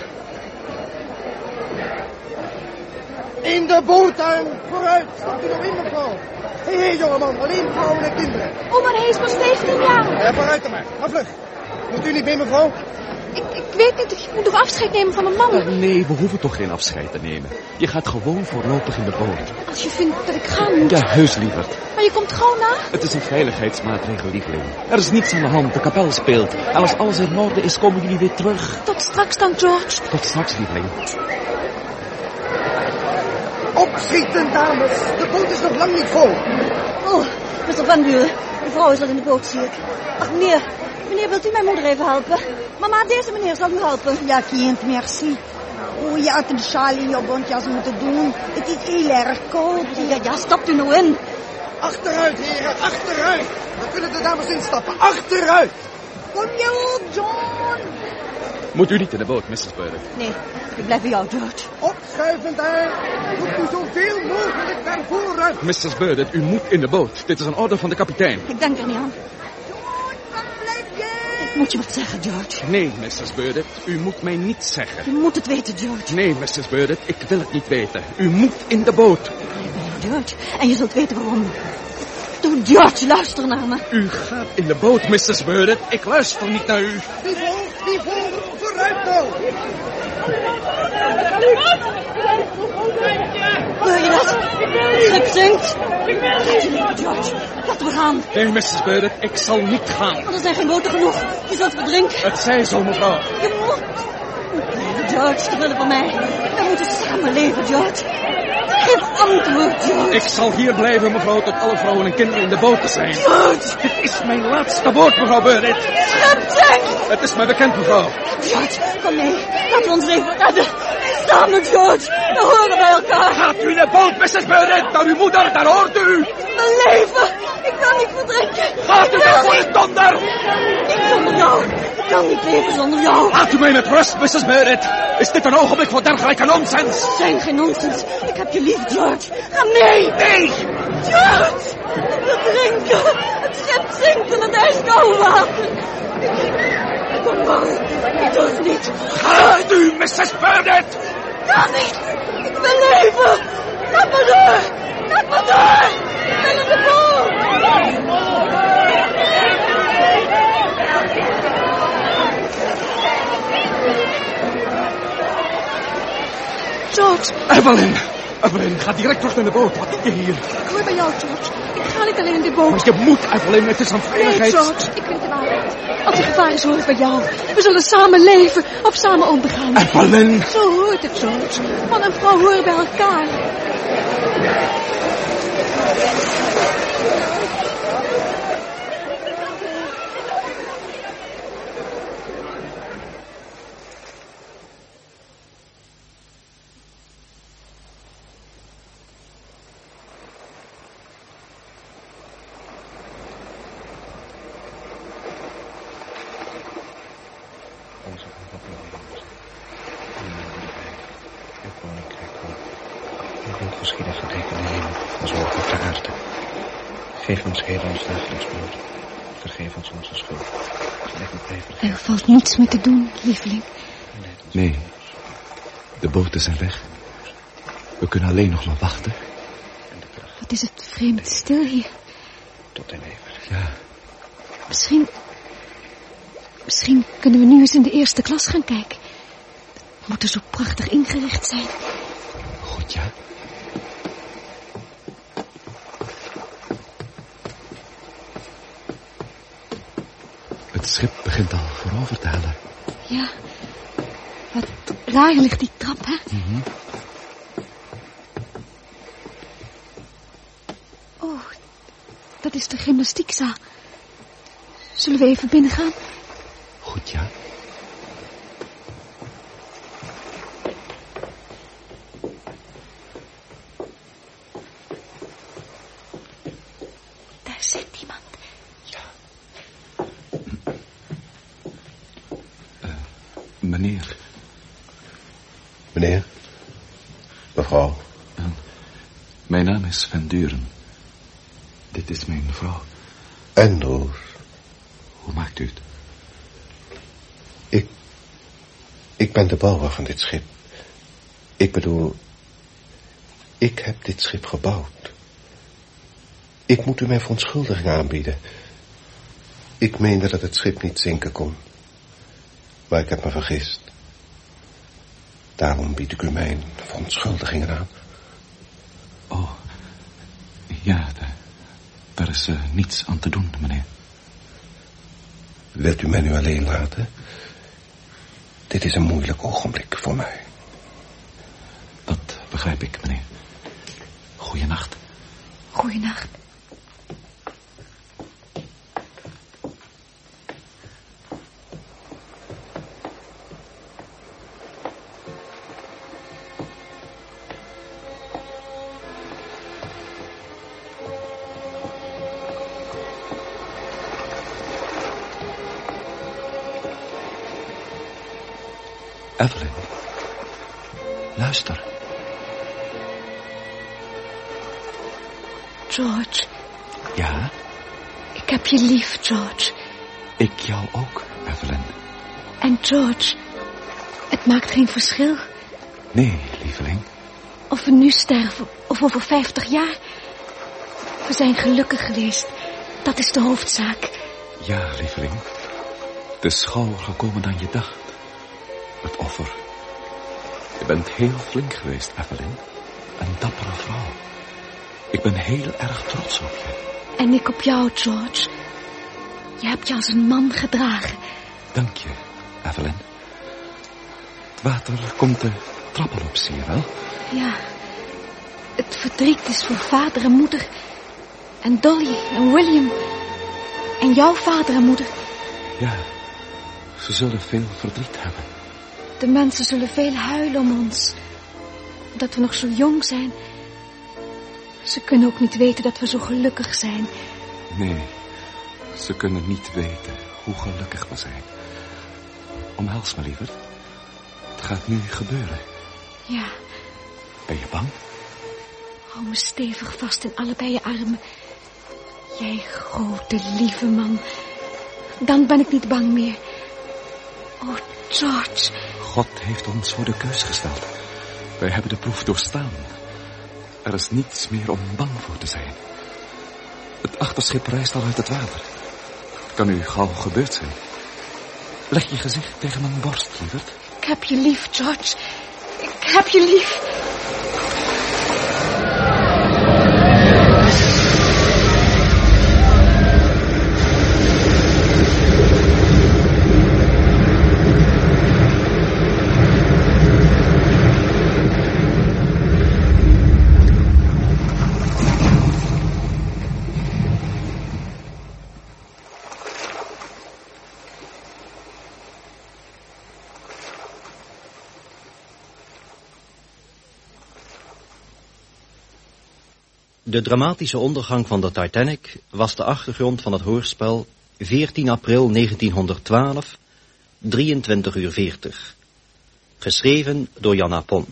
In de boottuin, vooruit. Staat u nog in, mevrouw? Hé, hé, jongeman, alleen vrouwen en kinderen. Oh, maar hij is pas vijftien jaar. Ja, vooruit dan maar. Ga vlug. Moet u niet mee, mevrouw? Ik, ik weet niet, ik moet nog afscheid nemen van een man. Uh, nee, we hoeven toch geen afscheid te nemen. Je gaat gewoon voorlopig in de boot. Als je vindt dat ik gaan moet. Ja, heus, lieverd. Maar je komt gauw na? Het is een veiligheidsmaatregel, lieveling. Er is niets aan de hand, de kapel speelt. En als alles in orde is, komen jullie weer terug. Tot straks dan, George. Tot straks, lieveling. Opschieten, dames. De boot is nog lang niet vol. Oh, mister Van Buren. De vrouw is al in de boot, zie ik. Ach, meneer. Meneer, wilt u mijn moeder even helpen? Mama, deze meneer zal u helpen. Ja, kind, merci. Oh, je had een sjaal in je bontjas moeten doen. Het is heel erg koud. Ja, ja, stapt u nou in. Achteruit, heren, achteruit. Dan kunnen de dames instappen. Achteruit. Kom je ook, John? Moet u niet in de boot, missus Burden? Nee, ik blijf bij jou, George. Opschuiven daar. Doet u zoveel mogelijk naar voren. missus Burden, u moet in de boot. Dit is een order van de kapitein. Ik denk er niet aan. George, waar blijf jij? Ik moet je wat zeggen, George. Nee, missus Burden, u moet mij niets zeggen. Je moet het weten, George. Nee, missus Burden, ik wil het niet weten. U moet in de boot. George, en je zult weten waarom. Doe, George, luister naar me. U gaat in de boot, missus Burden. Ik luister niet naar u. Die vol, die vol, vooruit nou. Hoor je dat? Het schip zinkt. Laat je niet, George. Laten we gaan. Nee, missus Burden, ik zal niet gaan. Maar er zijn geen boten genoeg. Je zult verdrinken. Het zij zo, mevrouw. Je moet. George, te willen van mij. We moeten samen leven, George. Geef antwoord, George. Ik zal hier blijven, mevrouw, tot alle vrouwen en kinderen in de boten zijn. George! Dit is mijn laatste woord, mevrouw Burden. Schep zinkt! Het is mij bekend, mevrouw. George, kom mee. Laten we ons leven redden. Samen, George. We horen bij elkaar. Gaat u in de boot, missus Burden. Naar uw moeder, daar hoort u. Mijn leven. Ik wil niet verdrinken. Gaat u weg voor de donder. Niet zonder jou. Ik kan niet leven zonder jou. Laat u mij met rust, missus Burden. Is dit een ogenblik voor dergelijke nonsens? Het zijn geen nonsens. Ik heb je lief, George. Ga mee. Nee. George. Ik wil drinken. Het schip zinkt in het ijskoude water. Ik ben bang. Ik doe het niet. Gaat u, missus Burden. Kan niet. Ik wil leven. Laat me door. Laat me door. Ik ben in de boot. George. Evelyn. Evelyn, ga direct terug naar de boot. Wat doe je hier? Ik hoor bij jou, George. Ik ga niet alleen in de boot. Maar je moet, Evelyn. Het is een veiligheid. Nee, George. Ik weet de waarheid. Als er gevaar is, hoor ik bij jou. We zullen samen leven of samen omgaan. Evelyn. Zo hoort het, George. Man en vrouw horen bij elkaar. Geef ons heden ons dagelijks brood. Vergeef ons onze schuld. Er valt niets meer te doen, lieveling. Nee, de boten zijn weg. We kunnen alleen nog maar wachten. Wat is het vreemd stil hier. Tot in eeuwig. Ja. Misschien... Misschien kunnen we nu eens in de eerste klas gaan kijken. Het moet er zo prachtig ingericht zijn. Goed, ja. Het schip begint al voorover te hellen. Ja. Wat raar ligt die trap, hè? Mm-hmm. Oh, dat is de gymnastiekzaal. Zullen we even binnen gaan? Goed, ja. Daar zit iemand. Ja. Uh, meneer. Meneer? Mevrouw? Uh, mijn naam is Van Duren. Dit is mijn vrouw. En Roos? Hoe maakt u het? Ik... Ik ben de bouwer van dit schip. Ik bedoel... Ik heb dit schip gebouwd. Ik moet u mijn verontschuldiging aanbieden. Ik meende dat het schip niet zinken kon. Maar ik heb me vergist. Daarom bied ik u mijn verontschuldigingen aan. Oh, ja, daar, daar is uh, niets aan te doen, meneer. Wilt u mij nu alleen laten? Dit is een moeilijk ogenblik voor mij. Dat begrijp ik, meneer. Goeienacht. Goeienacht. Evelyn, luister. George. Ja? Ik heb je lief, George. Ik jou ook, Evelyn. En George, het maakt geen verschil. Nee, lieveling. Of we nu sterven, of over vijftig jaar. We zijn gelukkig geweest. Dat is de hoofdzaak. Ja, lieveling. Het is gauwer gekomen dan je dacht. Het offer. Je bent heel flink geweest, Evelyn. Een dappere vrouw. Ik ben heel erg trots op je. En ik op jou, George. Je hebt je als een man gedragen. Dank je, Evelyn. Het water komt de trappen op, zie je wel? Ja. Het verdriet is voor vader en moeder. En Dolly en William. En jouw vader en moeder. Ja, ze zullen veel verdriet hebben. De mensen zullen veel huilen om ons. Dat we nog zo jong zijn. Ze kunnen ook niet weten dat we zo gelukkig zijn. Nee, ze kunnen niet weten hoe gelukkig we zijn. Omhels me, lieverd. Het gaat nu gebeuren. Ja. Ben je bang? Hou me stevig vast in allebei je armen. Jij grote, lieve man. Dan ben ik niet bang meer. Oh, George. God heeft ons voor de keus gesteld. Wij hebben de proef doorstaan. Er is niets meer om bang voor te zijn. Het achterschip rijst al uit het water. Het kan nu gauw gebeurd zijn. Leg je gezicht tegen mijn borst, lieverd. Ik heb je lief, George. Ik heb je lief. De dramatische ondergang van de Titanic was de achtergrond van het hoorspel veertien april negentienhonderdtwaalf, drieëntwintig uur veertig. Geschreven door Jan Apon.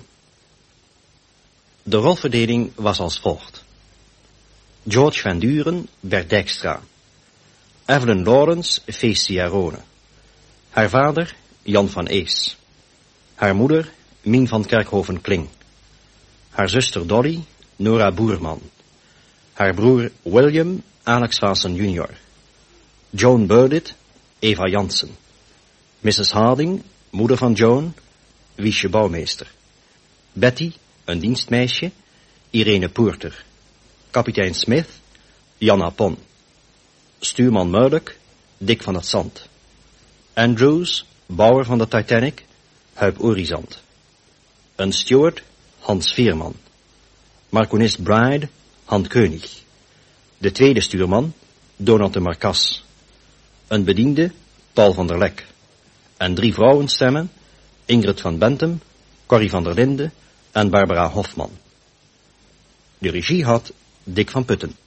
De rolverdeling was als volgt. George Van Duren, Bert Dijkstra. Evelyn Lawrence, Feest Ciarone. Haar vader, Jan van Ees. Haar moeder, Mien van Kerkhoven-Kling. Haar zuster Dolly, Nora Boerman. Haar broer William, Alex Vaassen junior Joan Burdett, Eva Jansen. missus Harding, moeder van Joan, Wiesje Bouwmeester. Betty, een dienstmeisje, Irene Poorter. Kapitein Smith, Jan Apon. Stuurman Murdoch, Dick van het Zand. Andrews, bouwer van de Titanic, Huip Orizant. Een steward, Hans Veerman. Marconist Bride, Han König. De tweede stuurman, Donald de Marcas. Een bediende, Paul van der Lek. En drie vrouwenstemmen, Ingrid van Bentum, Corrie van der Linde en Barbara Hofman. De regie had Dick van Putten.